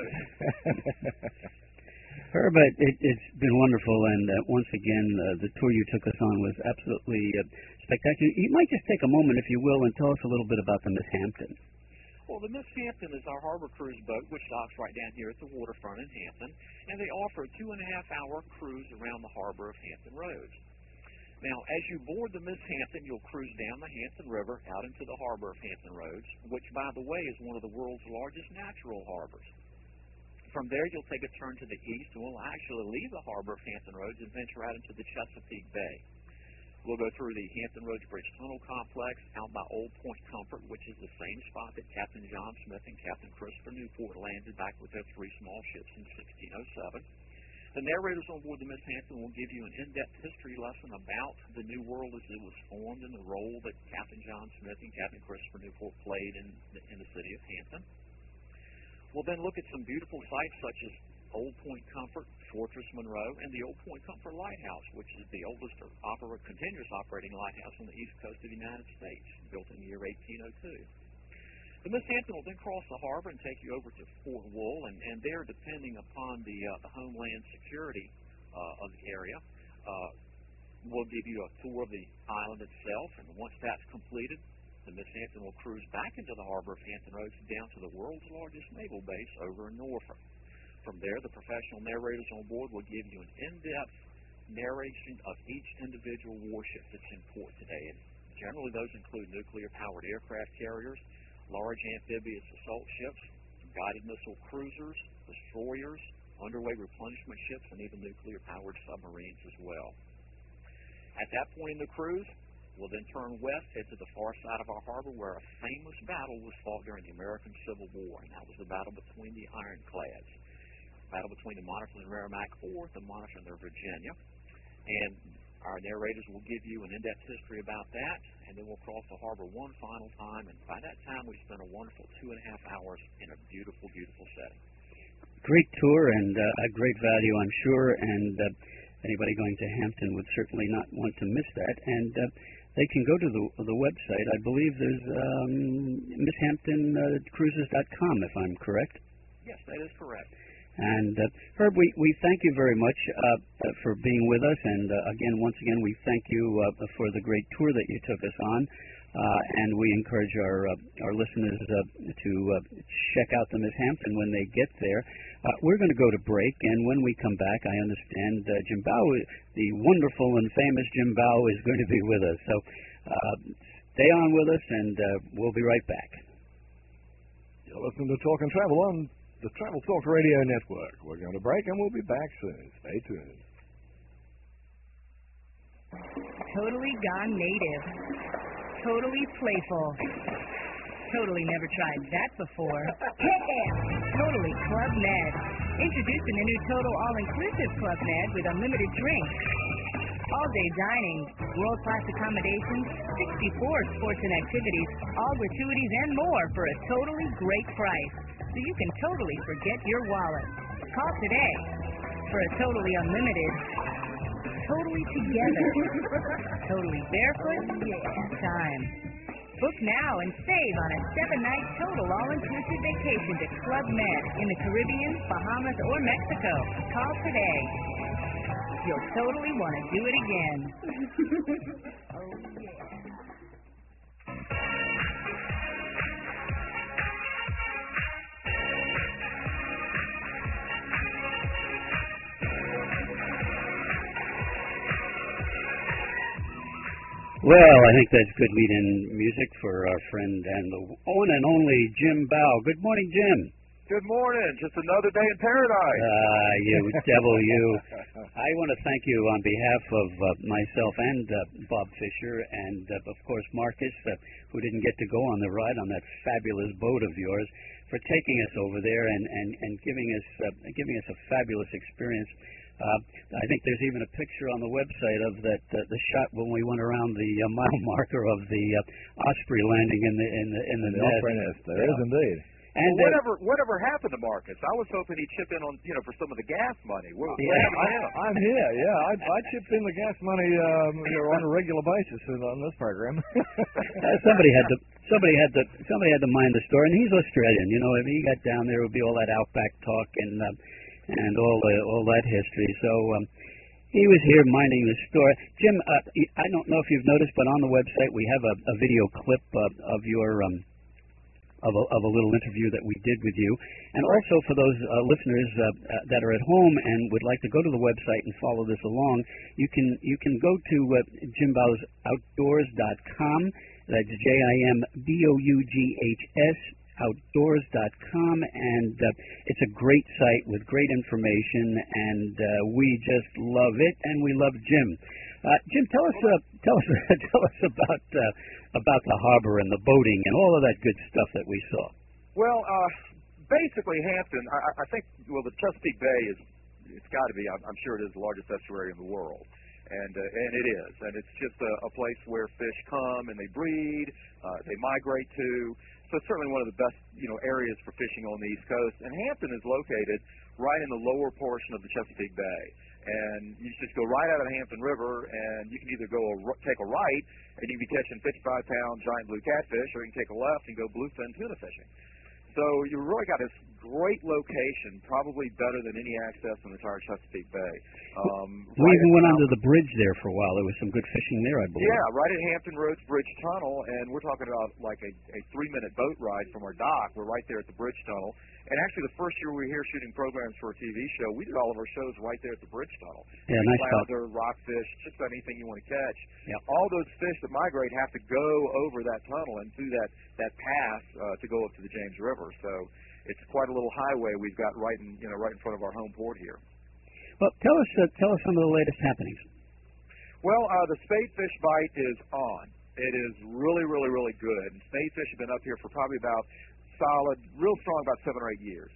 Herb, it's been wonderful, and once again, the tour you took us on was absolutely spectacular. You might just take a moment, if you will, and tell us a little bit about the Miss Hampton. Well, the Miss Hampton is our harbor cruise boat, which docks right down here at the waterfront in Hampton, and they offer a 2.5-hour cruise around the harbor of Hampton Roads. Now, as you board the Miss Hampton, you'll cruise down the Hampton River out into the harbor of Hampton Roads, which, by the way, is one of the world's largest natural harbors. From there, you'll take a turn to the east, and we'll actually leave the harbor of Hampton Roads and venture out into the Chesapeake Bay. We'll go through the Hampton Roads Bridge Tunnel Complex out by Old Point Comfort, which is the same spot that Captain John Smith and Captain Christopher Newport landed back with their 3 small ships in 1607. The narrators on board the Miss Hampton will give you an in-depth history lesson about the New World as it was formed and the role that Captain John Smith and Captain Christopher Newport played in the city of Hampton. We'll then look at some beautiful sites such as Old Point Comfort, Fortress Monroe, and the Old Point Comfort Lighthouse, which is the oldest continuous operating lighthouse on the east coast of the United States, built in the year 1802. The Miss Hampton will then cross the harbor and take you over to Fort Wool, and there, depending upon the homeland security of the area, we'll give you a tour of the island itself, and once that's completed, the Miss Hampton will cruise back into the harbor of Hampton Roads down to the world's largest naval base over in Norfolk. From there, the professional narrators on board will give you an in-depth narration of each individual warship that's in port today. And generally, those include nuclear-powered aircraft carriers, large amphibious assault ships, guided missile cruisers, destroyers, underway replenishment ships, and even nuclear-powered submarines as well. At that point in the cruise, we'll then turn west, head to the far side of our harbor where a famous battle was fought during the American Civil War, and that was the battle between the ironclads. battle between the Monitor and the Merrimack or the Monitor and the Virginia. And our narrators will give you an in-depth history about that, and then we'll cross the harbor one final time, and by that time we spent a wonderful 2.5 hours in a beautiful, beautiful setting. Great tour and a great value, I'm sure, and anybody going to Hampton would certainly not want to miss that. And they can go to the website. I believe there's MissHamptonCruises.com, if I'm correct. Yes, that is correct. And Herb, we thank you very much for being with us, and once again, we thank you for the great tour that you took us on, and we encourage our listeners to check out the Miss Hampton when they get there. We're going to go to break, and when we come back, I understand Jim Bow, the wonderful and famous Jim Bow, is going to be with us. So stay on with us, and we'll be right back. You're listening to Talk and Travel on the Travel Talk Radio Network. We're going to break, and we'll be back soon. Stay tuned. Totally gone native. Totally playful. Totally never tried that before. Totally Club Med. Introducing the new Total All-Inclusive Club Med with unlimited drinks, all-day dining, world-class accommodations, 64 sports and activities, all gratuities and more for a totally great price. So you can totally forget your wallet. Call today for a totally unlimited, totally together, totally barefoot time. Book now and save on a 7-night total all-inclusive vacation to Club Med in the Caribbean, Bahamas, or Mexico. Call today. You'll totally want to do it again. Oh, yeah. Well, I think that's good lead-in music for our friend and the one and only Jim Bow. Good morning, Jim. Good morning. Just another day in paradise. You devil, you. I want to thank you on behalf of myself and Bob Fisher and, of course, Marcus, who didn't get to go on the ride on that fabulous boat of yours, for taking us over there and giving us a fabulous experience. I think there's even a picture on the website of that the shot when we went around the mile marker of the Osprey landing in the Osprey nest. There is indeed. And whatever happened to Marcus? I was hoping he'd chip in on for some of the gas money. I'm here. Yeah, I chipped in the gas money on a regular basis on this program. Somebody had to mind the story, and he's Australian. If he got down there, it would be all that outback talk and all that history. So he was here minding the store. Jim, I don't know if you've noticed, but on the website we have a video clip of your of a little interview that we did with you. And also for those listeners that are at home and would like to go to the website and follow this along, you can go to JimBowsOutdoors.com. That's JIMBOUGHS. Outdoors.com, and it's a great site with great information, and we just love it, and we love Jim. Jim, tell us about the harbor and the boating and all of that good stuff that we saw. Well, basically, Hampton, I think, the Chesapeake Bay it's got to be. I'm sure it is the largest estuary in the world. And it is, and it's just a place where fish come and they breed, they migrate to. So it's certainly one of the best, areas for fishing on the East Coast. And Hampton is located right in the lower portion of the Chesapeake Bay. And you just go right out of the Hampton River, and you can either take a right, and you can be catching 55-pound giant blue catfish, or you can take a left and go bluefin tuna fishing. So you really got this great location, probably better than any access in the entire Chesapeake Bay. We even went under the bridge there for a while. There was some good fishing there, I believe. Yeah, right at Hampton Roads Bridge Tunnel, and we're talking about like a 3-minute boat ride from our dock. We're right there at the bridge tunnel. And actually, the first year we were here shooting programs for a TV show, we did all of our shows right there at the bridge tunnel. Yeah, nice stuff. Flounder, rockfish, just about anything you want to catch. Yep. All those fish that migrate have to go over that tunnel and through that pass to go up to the James River. So it's quite a little highway we've got right in front of our home port here. Well, tell us some of the latest happenings. Well, the spadefish bite is on. It is really, really, really good. And spadefish have been up here for probably about solid, real strong, about 7 or 8 years.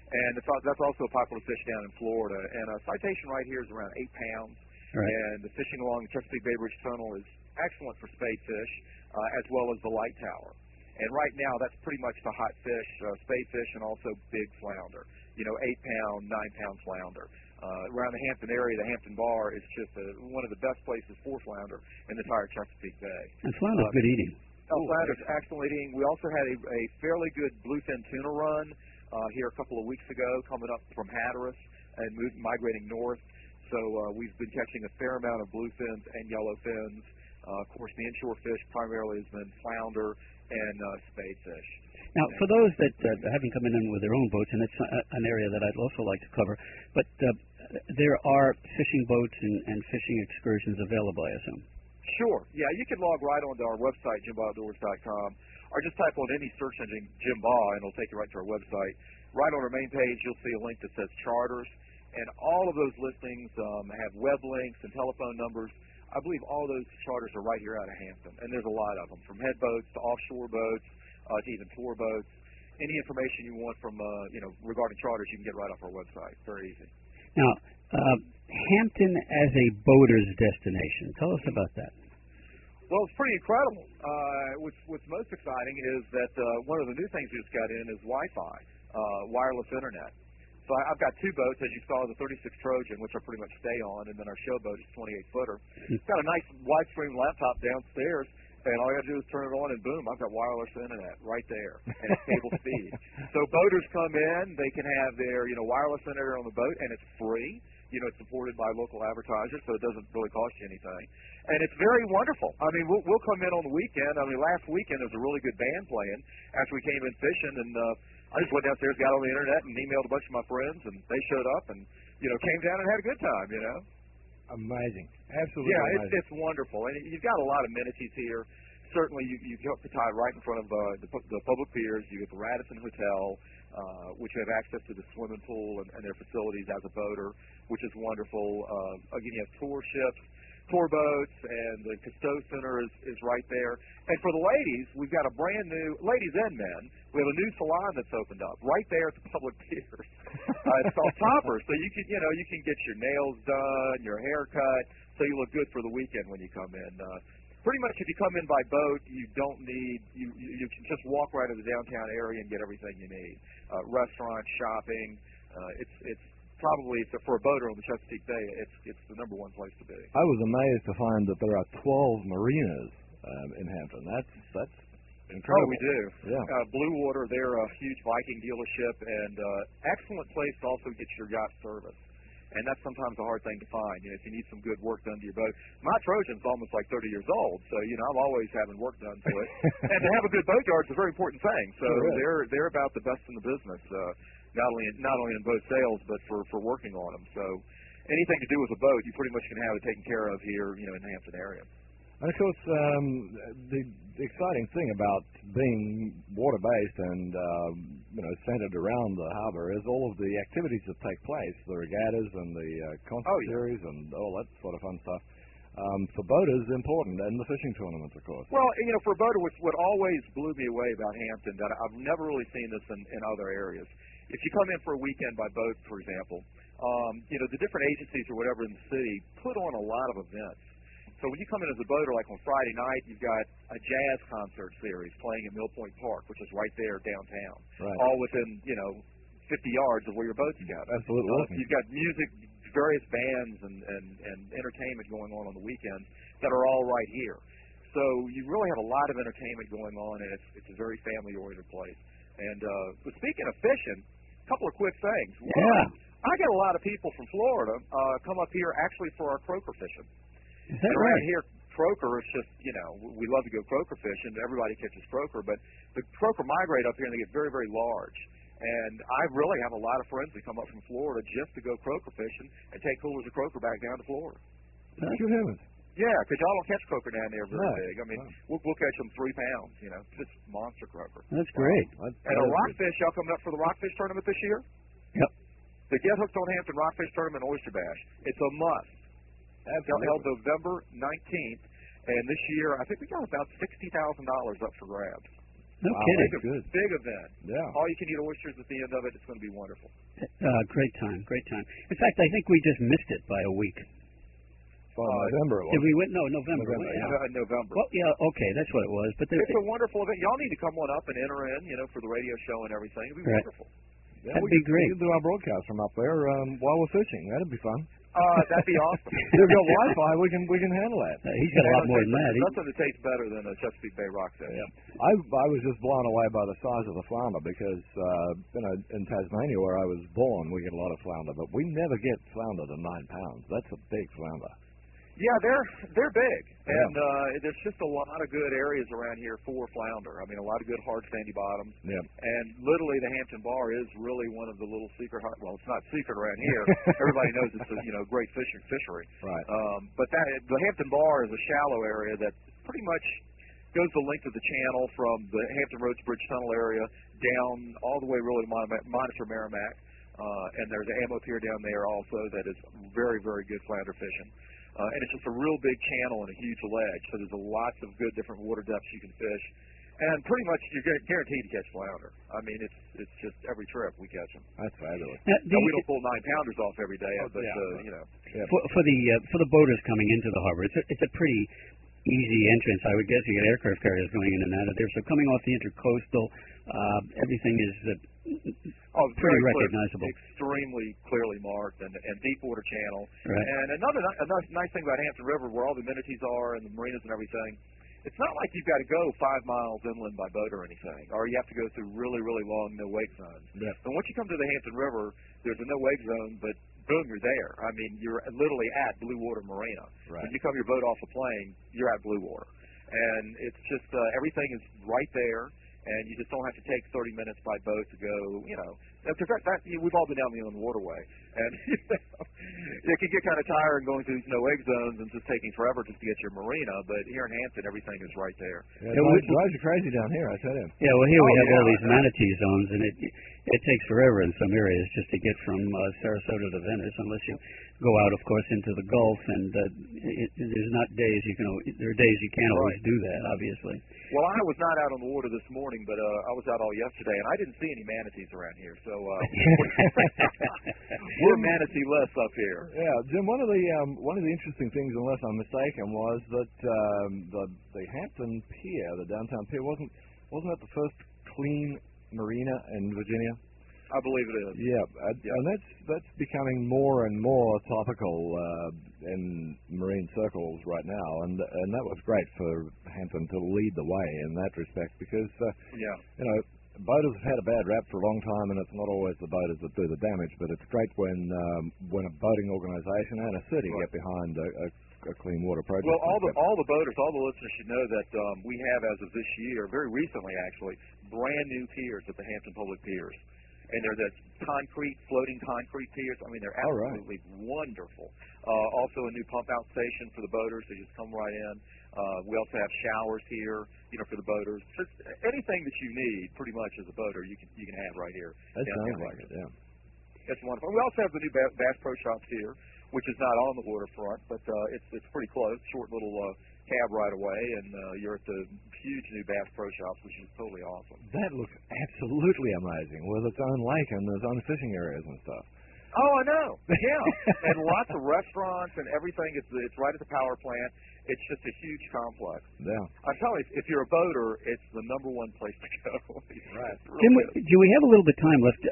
And that's also a popular fish down in Florida. And a citation right here is around 8 pounds. Right. And the fishing along the Chesapeake Bay Bridge Tunnel is excellent for spade fish, as well as the light tower. And right now, that's pretty much the hot fish, spade fish, and also big flounder. 8-pound, 9-pound flounder. Around the Hampton area, the Hampton Bar is just one of the best places for flounder in the entire Chesapeake Bay. And flounder's good eating. Flounder's excellent eating. We also had a fairly good bluefin tuna run here a couple of weeks ago, coming up from Hatteras and migrating north. So we've been catching a fair amount of bluefins and yellowfins. Of course, the inshore fish primarily has been flounder and spade fish. Now, for those that haven't come in with their own boats, and it's an area that I'd also like to cover, but there are fishing boats and fishing excursions available, I assume. Sure. Yeah, you can log right onto our website, JimBawOutdoors.com, or just type on any search engine Jim Baugh, and it'll take you right to our website. Right on our main page, you'll see a link that says Charters, and all of those listings have web links and telephone numbers. I believe all those charters are right here out of Hampton, and there's a lot of them, from head boats to offshore boats to even tour boats. Any information you want from regarding charters, you can get right off our website. Very easy. Now, Hampton as a boater's destination. Tell us about that. Well, it's pretty incredible. What's most exciting is that one of the new things we just got in is Wi-Fi, wireless internet. So I've got two boats, as you saw, the 36 Trojan, which I pretty much stay on, and then our show boat is 28-footer. It's got a nice widescreen laptop downstairs, and all you got to do is turn it on, and boom, I've got wireless internet right there, and it's cable speed. So boaters come in, they can have their wireless internet on the boat, and it's free. It's supported by local advertisers, so it doesn't really cost you anything. And it's very wonderful. I mean, we'll come in on the weekend. I mean, last weekend there was a really good band playing after we came in fishing, and I just went downstairs, got on the internet, and emailed a bunch of my friends, and they showed up and, came down and had a good time, Amazing. Absolutely amazing. Yeah, it's wonderful. And you've got a lot of amenities here. Certainly, you get the tide right in front of the public piers. You get the Radisson Hotel, which have access to the swimming pool and their facilities as a boater, which is wonderful. Again, you have tour ships, tour boats, and the Cousteau Center is right there. And for the ladies, we've got a brand new, ladies and men, we have a new salon that's opened up right there at the public piers. It's called Toppers. So you can get your nails done, your hair cut, so you look good for the weekend when you come in. Pretty much, if you come in by boat, you don't need you can just walk right to the downtown area and get everything you need. Restaurants, shopping. It's probably for a boater on the Chesapeake Bay, it's the number one place to be. I was amazed to find that there are 12 marinas in Hampton. That's incredible. Oh, we do. Yeah. Blue Water, they're a huge Viking dealership and excellent place to also get your yacht service. And that's sometimes a hard thing to find, if you need some good work done to your boat. My Trojan's almost like 30 years old, so, I'm always having work done to it. And to have a good boat yard is a very important thing. So they're about the best in the business, not only in boat sales, but for working on them. So anything to do with a boat, you pretty much can have it taken care of here, in the Hampton area. And of course, the exciting thing about being water-based and centered around the harbour is all of the activities that take place, the regattas and the concert series and all that sort of fun stuff. For boaters, important, and the fishing tournaments, of course. Well, for a boater, what always blew me away about Hampton, that I've never really seen this in other areas. If you come in for a weekend by boat, for example, the different agencies or whatever in the city put on a lot of events. So when you come in as a boater, like on Friday night, you've got a jazz concert series playing at Mill Point Park, which is right there downtown, all within 50 yards of where your boat's got. Absolutely. You've got music, various bands, and entertainment going on the weekends that are all right here. So you really have a lot of entertainment going on, and it's a very family-oriented place. And but speaking of fishing, a couple of quick things. Yeah. I get a lot of people from Florida come up here actually for our croaker fishing. Is that right? right? Here, croaker is just, we love to go croaker fishing. Everybody catches croaker, but the croaker migrate up here and they get very, very large. And I really have a lot of friends that come up from Florida just to go croaker fishing and take coolers of croaker back down to Florida. Good heavens. Yeah, because y'all don't catch croaker down there very big. I mean, we'll catch them 3 pounds, just monster croaker. That's great. And a rockfish, y'all coming up for the rockfish tournament this year? Yep. The Get Hooked on Hampton Rockfish Tournament Oyster Bash. It's a must. Absolutely. Held November 19th, and this year I think we got about $60,000 up for grabs. No Wow, kidding. that's good. Big event. Yeah. All you can eat oysters at the end of it. It's going to be wonderful. Great time. In fact, I think we just missed it by a week. November. Did we win? No, November. November. Well, yeah, okay, that's what it was. But it's a wonderful event. Y'all need to come on up and enter in, for the radio show and everything. It'd be wonderful. Yeah, that'd be great. We can do our broadcast from up there while we're fishing. That'd be fun. That'd be awesome. We've got Wi-Fi. We can handle that. He's got a lot more than that. Nothing that tastes better than a Chesapeake Bay rockfish. Yeah. I was just blown away by the size of the flounder because in Tasmania where I was born we get a lot of flounder, but we never get flounder to 9 pounds. That's a big flounder. Yeah, they're big, and there's just a lot of good areas around here for flounder. I mean, a lot of good hard sandy bottoms. Yeah. And literally, the Hampton Bar is really one of the little secret. Well, it's not secret around here. Everybody knows it's a great fishery. Right. But the Hampton Bar is a shallow area that pretty much goes the length of the channel from the Hampton Roads Bridge Tunnel area down all the way really to Monitor Merrimack. And there's an ammo pier down there also that is very, very good flounder fishing. And it's just a real big channel and a huge ledge, so there's lots of good different water depths you can fish. And pretty much you're guaranteed to catch flounder. I mean, it's just every trip we catch them. That's fabulous. Now, we don't pull 9-pounders off every day, but Yeah. For the boaters coming into the harbor, it's a pretty easy entrance. I would guess you get aircraft carriers going in and out of there. So coming off the intercoastal, everything is pretty recognizable. Extremely clearly marked and deep water channel. Right. And another nice thing about Hampton River, where all the amenities are and the marinas and everything, it's not like you've got to go 5 miles inland by boat or anything, or you have to go through really, really long no-wake zones. Yeah. And once you come to the Hampton River, there's a no-wake zone, but boom, you're there. I mean, you're literally at Blue Water Marina. Right. When you come your boat off a plane, you're at Blue Water. And it's just everything is right there. And you just don't have to take 30 minutes by boat to go, because we've all been down the inland waterway, and it can get kind of tiring going through these no-wake zones and just taking forever just to get your marina. But here in Hampton, everything is right there. Yeah, it drives you crazy down here, I tell you. Yeah, well, here we have all these manatee zones, and it takes forever in some areas just to get from Sarasota to Venice, unless you go out, of course, into the Gulf. And there's not days there are days you can't always do that, obviously. Well, I was not out on the water this morning, but I was out all yesterday, and I didn't see any manatees around here. So we're manatee-less up here. Yeah, Jim. One of the interesting things, unless I'm mistaken, was that the Hampton Pier, the downtown pier, wasn't that the first clean marina in Virginia? I believe it is. Yeah, and that's becoming more and more topical in marine circles right now, and that was great for Hampton to lead the way in that respect because boaters have had a bad rap for a long time, and it's not always the boaters that do the damage, but it's great when a boating organisation and a city get behind a clean water project. Well, all the boaters, all the listeners should know that we have, as of this year, very recently actually, brand new piers at the Hampton Public Piers. And they're the floating concrete piers. I mean, they're absolutely wonderful. Also, a new pump-out station for the boaters. They just come right in. We also have showers here, for the boaters. Just anything that you need, pretty much, as a boater, you can have right here. That sounds like it, yeah. It's wonderful. We also have the new Bass Pro Shops here, which is not on the waterfront, but it's pretty close. Short little cab right away, and you're at the huge new Bass Pro Shops, which is totally awesome. That looks absolutely amazing, with its own lake and its own fishing areas and stuff. Oh, I know. Yeah, and lots of restaurants and everything. It's right at the power plant. It's just a huge complex. Yeah. I'm telling you, if you're a boater, it's the number one place to go. Right. Jim, do we have a little bit of time left?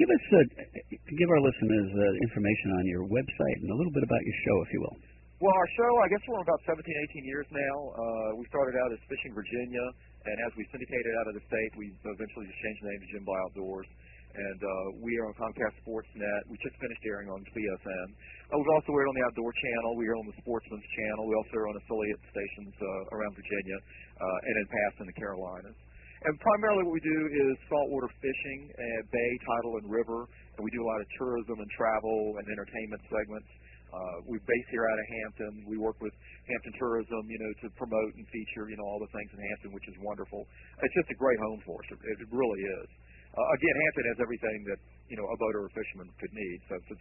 Give our listeners information on your website and a little bit about your show, if you will. Well, our show, I guess we're about 17, 18 years now. We started out as Fishing Virginia, and as we syndicated out of the state, we eventually just changed the name to Jim Bly Outdoors. And we are on Comcast Sportsnet. We just finished airing on BSN. We've also aired on the Outdoor Channel. We are on the Sportsman's Channel. We also are on affiliate stations around Virginia and in past in the Carolinas. And primarily what we do is saltwater fishing, bay, tidal, and river. And we do a lot of tourism and travel and entertainment segments. We base here out of Hampton. We work with Hampton Tourism, to promote and feature, all the things in Hampton, which is wonderful. It's just a great home for us. It really is. Again, Hampton has everything that, a boater or fisherman could need. So it's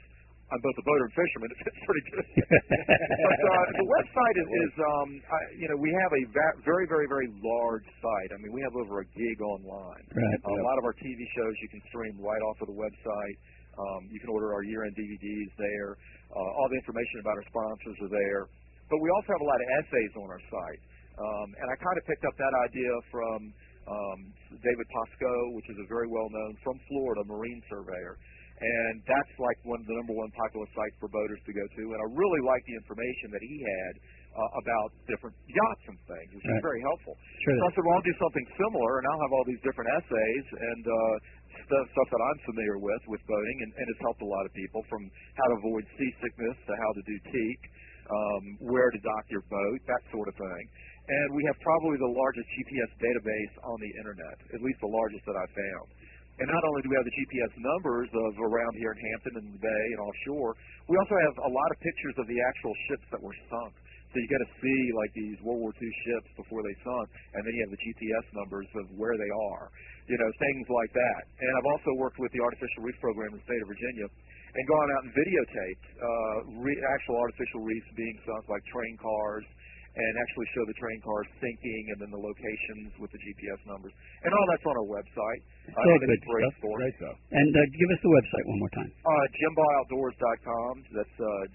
I'm both a boater and fisherman. It's pretty good. But the website is we have a very, very, very large site. I mean, we have over a gig online. Right. A lot of our TV shows you can stream right off of the website. You can order our year-end DVDs there. All the information about our sponsors are there. But we also have a lot of essays on our site. And I kind of picked up that idea from David Pasco, which is a very well-known, from Florida, marine surveyor. And that's like one of the number one popular sites for boaters to go to. And I really like the information that he had about different yachts and things, which is very helpful. Sure. So I said, well, I'll do something similar, and I'll have all these different essays and stuff that I'm familiar with boating, and it's helped a lot of people, from how to avoid seasickness to how to do teak, where to dock your boat, that sort of thing. And we have probably the largest GPS database on the Internet, at least the largest that I've found. And not only do we have the GPS numbers of around here in Hampton and the Bay and offshore, we also have a lot of pictures of the actual ships that were sunk. So you get to see like these World War II ships before they sunk, and then you have the GPS numbers of where they are, things like that. And I've also worked with the Artificial Reef Program in the state of Virginia and gone out and videotaped actual artificial reefs being sunk, like train cars, and actually show the train cars sinking and then the locations with the GPS numbers. And all that's on our website. Good great stuff. story. Great stuff. And give us the website one more time. JimBaughOutdoors.com. That's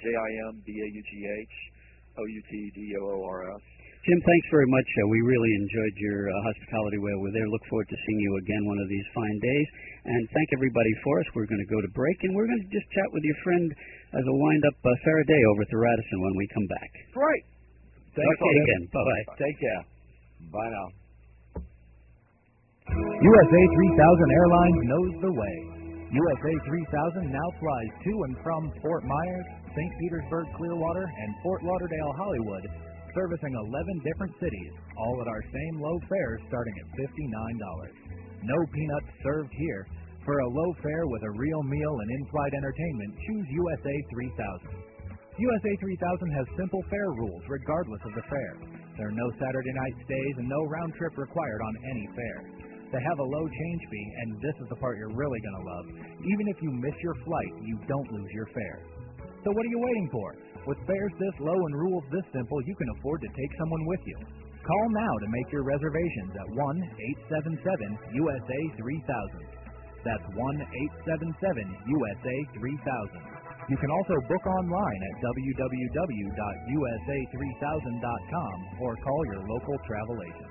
JimBaughOutdoors. Jim, thanks very much. We really enjoyed your hospitality while we're there. Look forward to seeing you again one of these fine days. And thank everybody for us. We're going to go to break, and we're going to just chat with your friend as a wind-up, Sarah Day, over at the Radisson when we come back. Great. Thanks again. Bye-bye. Take care. Bye now. USA 3000 Airlines knows the way. USA 3000 now flies to and from Fort Myers, St. Petersburg, Clearwater, and Fort Lauderdale, Hollywood, servicing 11 different cities, all at our same low fares starting at $59. No peanuts served here. For a low fare with a real meal and in-flight entertainment, choose USA 3000. USA 3000 has simple fare rules regardless of the fare. There are no Saturday night stays and no round trip required on any fare. They have a low change fee, and this is the part you're really going to love. Even if you miss your flight, you don't lose your fare. So what are you waiting for? With fares this low and rules this simple, you can afford to take someone with you. Call now to make your reservations at 1-877-USA 3000. That's 1-877-USA 3000. You can also book online at www.usa3000.com or call your local travel agent.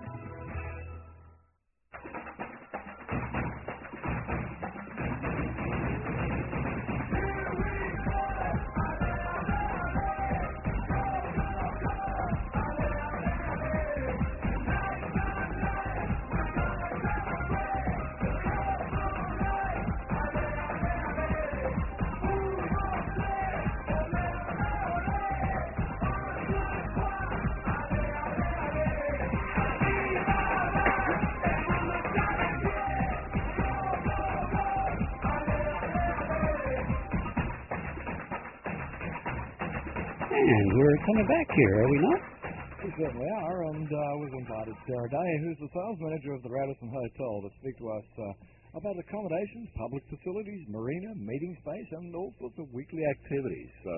And we're coming back here, are we not? We certainly are, and we've invited Sarah Day, who's the sales manager of the Radisson Hotel, to speak to us about accommodations, public facilities, marina, meeting space, and all sorts of weekly activities. So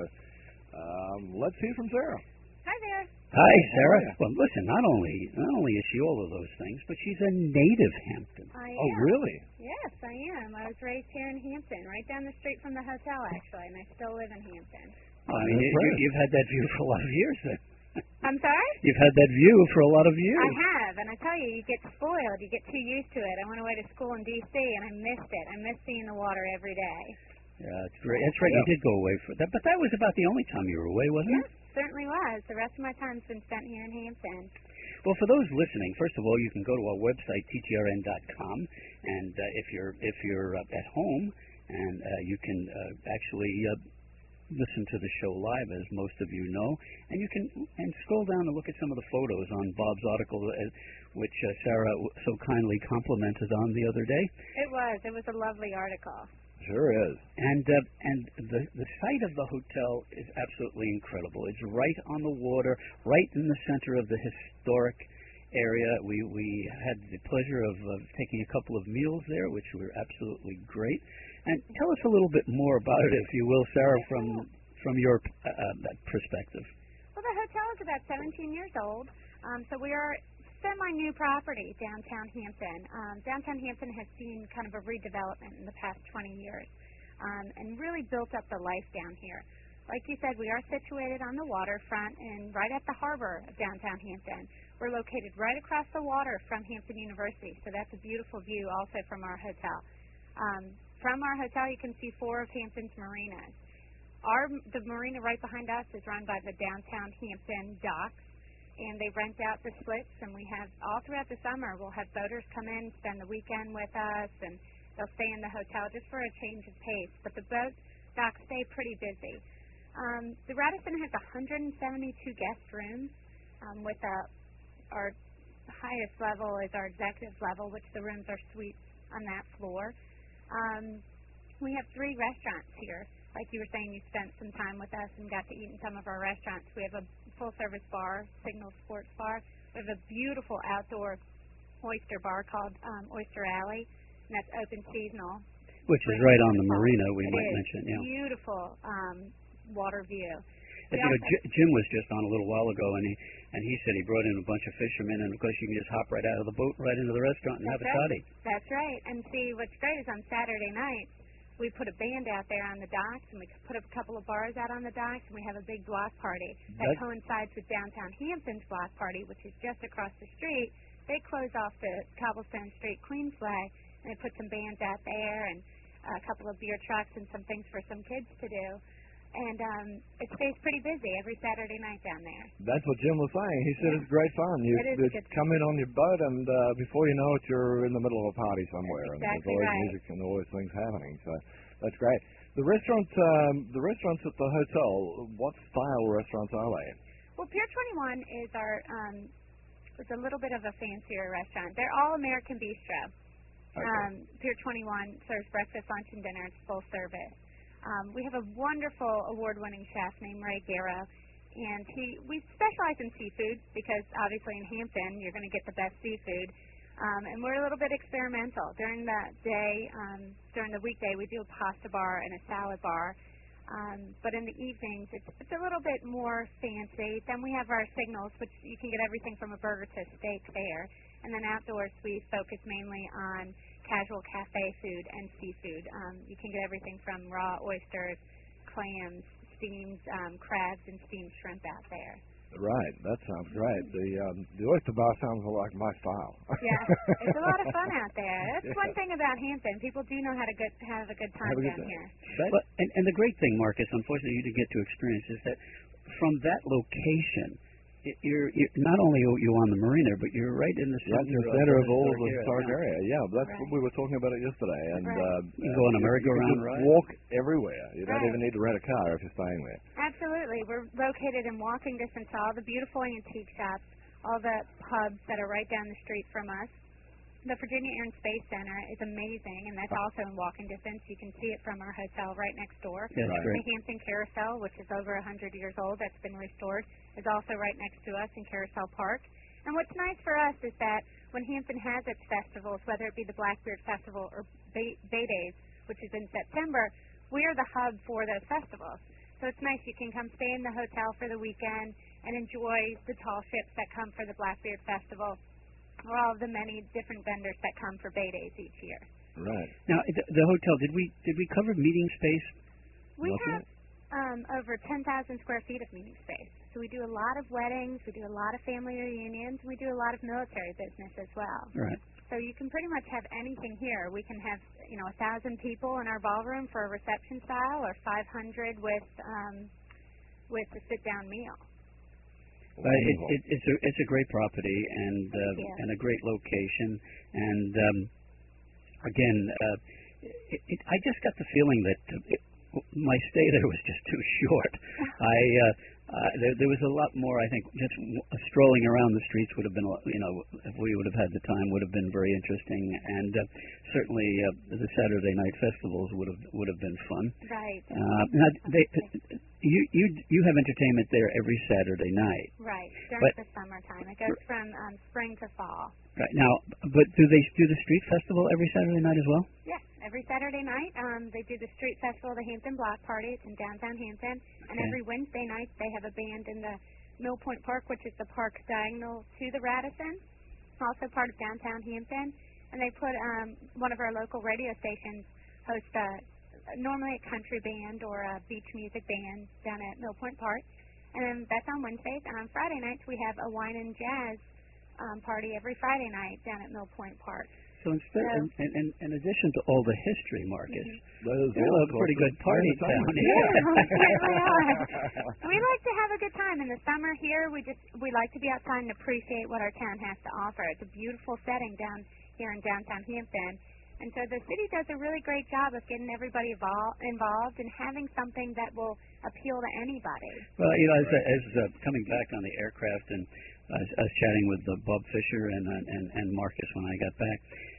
let's hear from Sarah. Hi there. Hi, Sarah. Well, listen, not only is she all of those things, but she's a native Hampton. I am. Oh, really? Yes, I am. I was raised here in Hampton, right down the street from the hotel, actually, and I still live in Hampton. I mean, you've had that view for a lot of years then. I'm sorry? You've had that view for a lot of years. I have, and I tell you, you get spoiled. You get too used to it. I went away to school in D.C., and I missed it. I missed seeing the water every day. Yeah, that's great. That's right. You did go away for that, but that was about the only time you were away, wasn't it? Yes, certainly was. The rest of my time's been spent here in Hampton. Well, for those listening, first of all, you can go to our website, ttrn.com, and if you're at home, and you can actually listen to the show live, as most of you know, and you can scroll down and look at some of the photos on Bob's article, which Sarah so kindly complimented on the other day. It was a lovely article. Sure is. And the site of the hotel is absolutely incredible. It's right on the water, right in the center of the historic area. We had the pleasure of taking a couple of meals there, which were absolutely great. And tell us a little bit more about it, if you will, Sarah, from your perspective. Well, the hotel is about 17 years old, so we are semi-new property downtown Hampton. Downtown Hampton has seen kind of a redevelopment in the past 20 years and really built up the life down here. Like you said, we are situated on the waterfront and right at the harbor of downtown Hampton. We're located right across the water from Hampton University, so that's a beautiful view also from our hotel. From our hotel, you can see 4 of Hampton's marinas. The marina right behind us is run by the Downtown Hampton Docks, and they rent out the splits, and we have, all throughout the summer, we'll have boaters come in, spend the weekend with us, and they'll stay in the hotel just for a change of pace. But the boat docks stay pretty busy. The Radisson has 172 guest rooms, with our highest level is our executive level, which the rooms are suites on that floor. We have 3 restaurants here. Like you were saying, you spent some time with us and got to eat in some of our restaurants. We have a full-service bar, Signal Sports Bar. We have a beautiful outdoor oyster bar called Oyster Alley, and that's open seasonal. Which is right on the marina, we might mention. Yeah. Beautiful water view. You know, Jim was just on a little while ago, and he said he brought in a bunch of fishermen, and of course you can just hop right out of the boat right into the restaurant and have a toddy. That's right. And see, what's great is on Saturday nights, we put a band out there on the docks, and we put up a couple of bars out on the docks, and we have a big block party. That coincides with Downtown Hampton's block party, which is just across the street. They close off the Cobblestone Street Queensway, and they put some bands out there and a couple of beer trucks and some things for some kids to do. And it stays pretty busy every Saturday night down there. That's what Jim was saying. He said it's great fun. You come in on your boat, and before you know it, you're in the middle of a party somewhere. That's exactly and there's always right. music and always things happening. So that's great. The restaurants at the hotel, what style restaurants are they? Well, Pier 21 is it's a little bit of a fancier restaurant. They're all American bistro. Okay. Pier 21 serves breakfast, lunch, and dinner. It's full service. We have a wonderful award-winning chef named Ray Guerra, and we specialize in seafood because obviously in Hampton you're going to get the best seafood, and we're a little bit experimental. During the day, during the weekday, we do a pasta bar and a salad bar, but in the evenings it's a little bit more fancy. Then we have our Signals, which you can get everything from a burger to steak there, and then outdoors we focus mainly on casual cafe food and seafood. You can get everything from raw oysters, clams, steamed crabs, and steamed shrimp out there. Right, that sounds great. The oyster bar sounds like my style. Yeah, it's a lot of fun out there. That's one thing about Hampton. People do know how to have a good time down here. But, and the great thing, Marcus, unfortunately you didn't get to experience, is that from that location, you're not only are you on the marina, but you're right in the center of all of the historic area. Yeah, that's what we were talking about it yesterday. And you can go on a merry-go-round ride. Walk everywhere. You don't even need to rent a car if you're staying there. Absolutely. We're located in walking distance to all the beautiful antique shops, all the pubs that are right down the street from us. The Virginia Air and Space Center is amazing, and that's also in walking distance. You can see it from our hotel right next door. That's The Hampton Carousel, which is over 100 years old, that's been restored, is also right next to us in Carousel Park. And what's nice for us is that when Hampton has its festivals, whether it be the Blackbeard Festival or Bay Days, which is in September, we are the hub for those festivals. So it's nice you can come stay in the hotel for the weekend and enjoy the tall ships that come for the Blackbeard Festival, or all of the many different vendors that come for Bay Days each year. Right. Now, the hotel, did we cover meeting space? We have over 10,000 square feet of meeting space. So we do a lot of weddings, we do a lot of family reunions, we do a lot of military business as well. Right. So you can pretty much have anything here. We can have 1,000 people in our ballroom for a reception style, or 500 with a sit-down meal. It's a great property and a great location, and again, I just got the feeling that my stay there was just too short. There was a lot more. I think just strolling around the streets would have been, if we would have had the time, would have been very interesting, and certainly the Saturday night festivals would have been fun. Right. Now you have entertainment there every Saturday night. Right, during the summertime. It goes from spring to fall. Right now, but do they do the street festival every Saturday night as well? Yes, every Saturday night, they do the Street Festival of the Hampton Block Party. It's in downtown Hampton. And every Wednesday night, they have a band in the Mill Point Park, which is the park diagonal to the Radisson, also part of downtown Hampton. And they put one of our local radio stations host normally a country band or a beach music band down at Mill Point Park. And that's on Wednesdays. And on Friday nights, we have a wine and jazz party every Friday night down at Mill Point Park. So instead, in addition to all the history, Marcus, there's a pretty good party town here. We like to have a good time in the summer here. We like to be outside and appreciate what our town has to offer. It's a beautiful setting down here in downtown Hampton, and so the city does a really great job of getting everybody involved and having something that will appeal to anybody. Well, as coming back on the aircraft, and I was chatting with Bob Fisher and Marcus when I got back.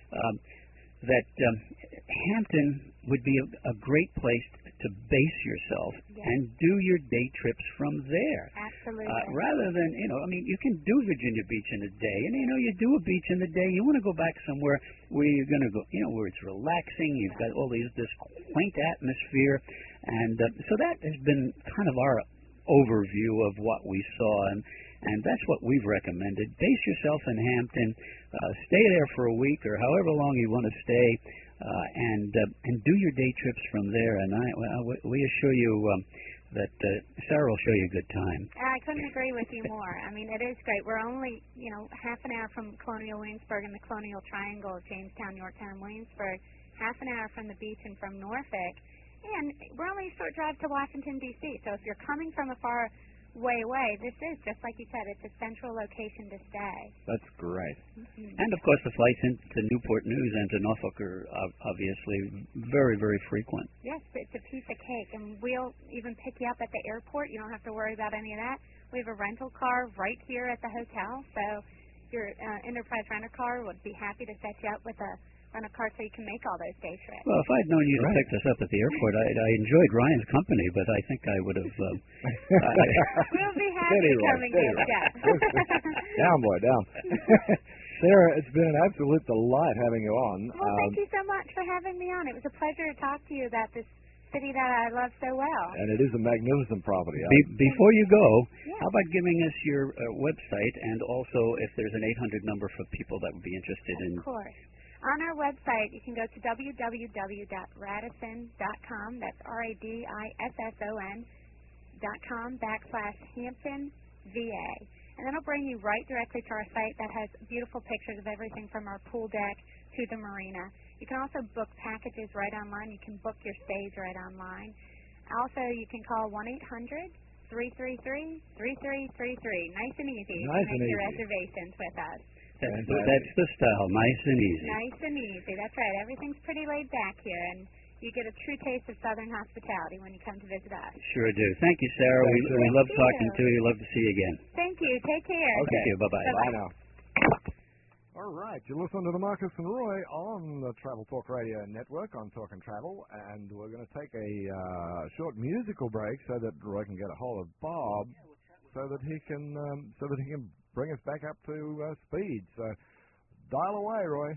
That Hampton would be a great place to base yourself and do your day trips from there. Absolutely. Rather than, you can do Virginia Beach in a day, and you do a beach in a day. You want to go back somewhere where you're going to go, where it's relaxing. You've got all this quaint atmosphere, and so that has been kind of our overview of what we saw, and that's what we've recommended. Base yourself in Hampton, stay there for a week or however long you want to stay, and do your day trips from there. And we assure you that Sarah will show you a good time. I couldn't agree with you more. I mean, it is great. We're only, half an hour from Colonial Williamsburg and the Colonial Triangle of Jamestown, Yorktown, Williamsburg, half an hour from the beach and from Norfolk, and we're only a short drive to Washington, D.C., so if you're coming from a far way away, this is, just like you said, it's a central location to stay. That's great. Mm-hmm. And, of course, the flights into Newport News and to Norfolk are obviously very, very frequent. Yes, it's a piece of cake, and we'll even pick you up at the airport. You don't have to worry about any of that. We have a rental car right here at the hotel, so your Enterprise rental car would be happy to set you up with a car so you can make all those day trips. Well, if I'd known you to pick us up at the airport, I enjoyed Ryan's company, but I think I would have... We'll be happy to come and get you. Down, boy, down. Sarah, it's been an absolute delight having you on. Well, thank you so much for having me on. It was a pleasure to talk to you about this city that I love so well. And it is a magnificent property. Before you go, how about giving us your website, and also if there's an 800 number for people that would be interested in... Of course. On our website, you can go to www.radisson.com. That's radisson.com/Hampton, VA. And that'll bring you right directly to our site that has beautiful pictures of everything from our pool deck to the marina. You can also book packages right online. You can book your stays right online. Also, you can call 1-800-333-3333. Nice and easy. You can make your reservations with us. That's the style, nice and easy. Nice and easy, that's right. Everything's pretty laid back here, and you get a true taste of Southern hospitality when you come to visit us. Sure do. Thank you, Sarah. We love talking to you. Love to see you again. Thank you. Take care. Okay. Thank you. Bye-bye. Bye now. All right, you listen to the Marcus and Roy on the Travel Talk Radio Network on Talk and Travel, and we're going to take a short musical break so that Roy can get a hold of Bob, so that he can bring us back up to speed. So dial away, Roy.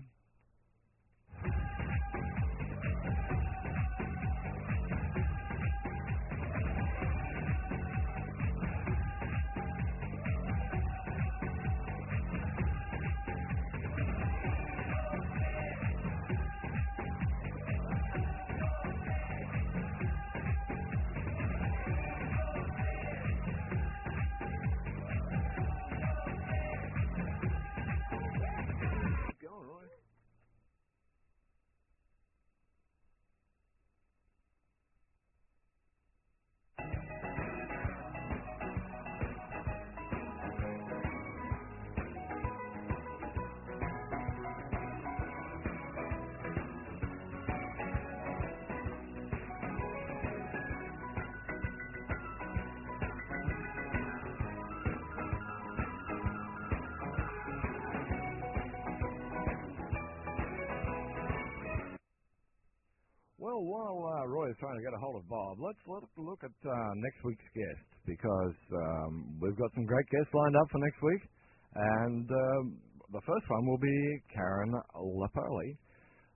Well, while Roy is trying to get a hold of Bob, let's look at next week's guests, because we've got some great guests lined up for next week. And the first one will be Karen Lapoli,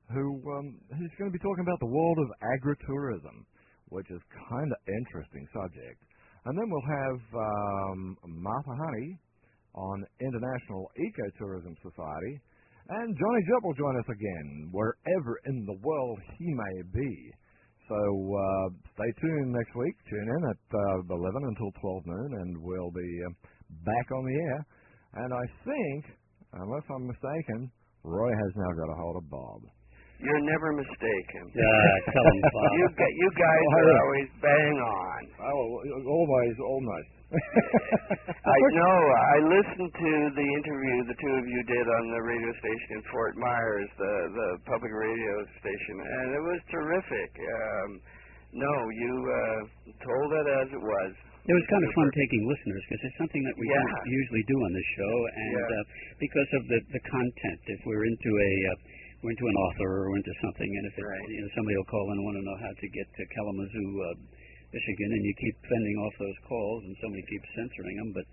who's going to be talking about the world of agritourism, which is kind of interesting subject. And then we'll have Martha Honey on International Ecotourism Society, and Johnny Jupp will join us again, wherever in the world he may be. So stay tuned next week. Tune in at 11 until 12 noon, and we'll be back on the air. And I think, unless I'm mistaken, Roy has now got a hold of Bob. You're never mistaken. Tell him, Bob. You guys are always bang on. Almost. I know. I listened to the interview the two of you did on the radio station in Fort Myers, the public radio station, and it was terrific. No, you told it as it was. It was kind of fun taking listeners because it's something that we don't usually do on this show, and because of the content. If we're into an author or into something, and if somebody will call in and want to know how to get to Kalamazoo, Michigan, and you keep fending off those calls, and somebody keeps censoring them. But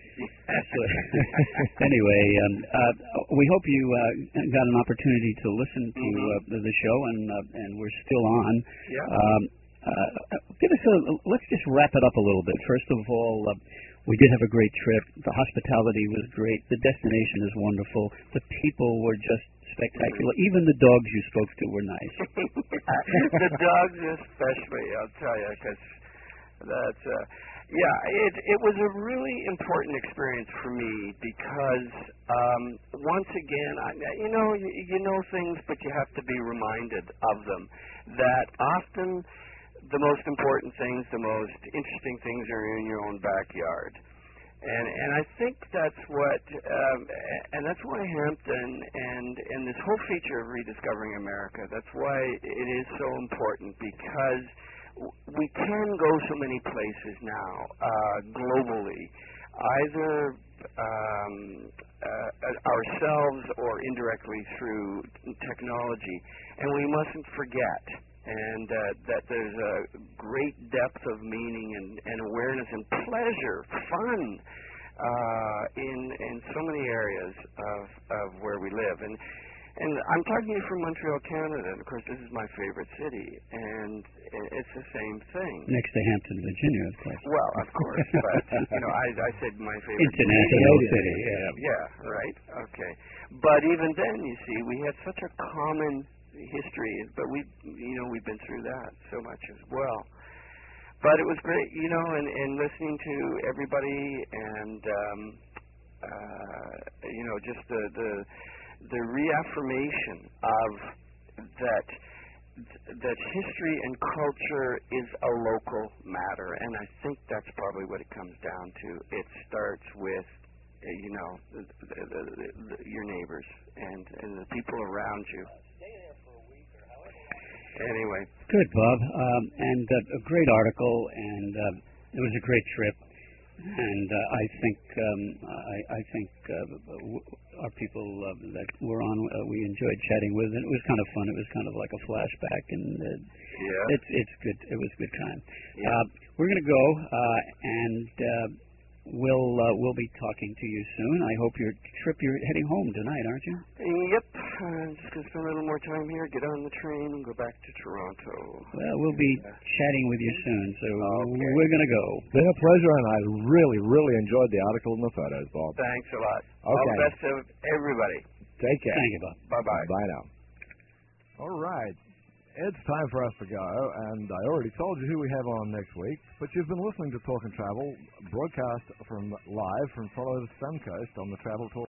anyway, we hope you got an opportunity to listen to the show, and we're still on. Yeah. Let's just wrap it up a little bit. First of all, we did have a great trip. The hospitality was great. The destination is wonderful. The people were just spectacular. Even the dogs you spoke to were nice. The dogs especially, I'll tell you, because that's it was a really important experience for me because once again, you know things, but you have to be reminded of them. That often the most important things, the most interesting things are in your own backyard. And I think that's what, and that's why Hampton and this whole feature of Rediscovering America, that's why it is so important, because we can go so many places now, globally, either ourselves or indirectly through technology, and we mustn't forget. And that there's a great depth of meaning and awareness and pleasure, fun in so many areas of where we live. And I'm talking to you from Montreal, Canada, and of course this is my favorite city, and it's the same thing. Next to Hampton, Virginia, of course. Well, of course, but I said my favorite international city. Yeah, right. Okay, but even then, you see, we had such a common history, but we've been through that so much as well. But it was great, and listening to everybody, and just the reaffirmation of that history and culture is a local matter, and I think that's probably what it comes down to. It starts with your neighbors and the people around you. Anyway. Good, Bob. And a great article, and it was a great trip. And I think our people that were on, we enjoyed chatting with, and it was kind of fun. It was kind of like a flashback, and it's good. It was a good time. Yeah. We're going to go, and we'll be talking to you soon. I hope you're heading home tonight, aren't you? Yep. I'm just going to spend a little more time here, get on the train, and go back to Toronto. Well, we'll be chatting with you soon, so we're going to go. Been a pleasure, and I really, really enjoyed the article and the photos, Bob. Thanks a lot. Okay. All the best to everybody. Take care. Thank you, Bob. Bye-bye. Bye now. All right. It's time for us to go, and I already told you who we have on next week, but you've been listening to Talk and Travel, broadcast live from Florida's Suncoast on the Travel Talk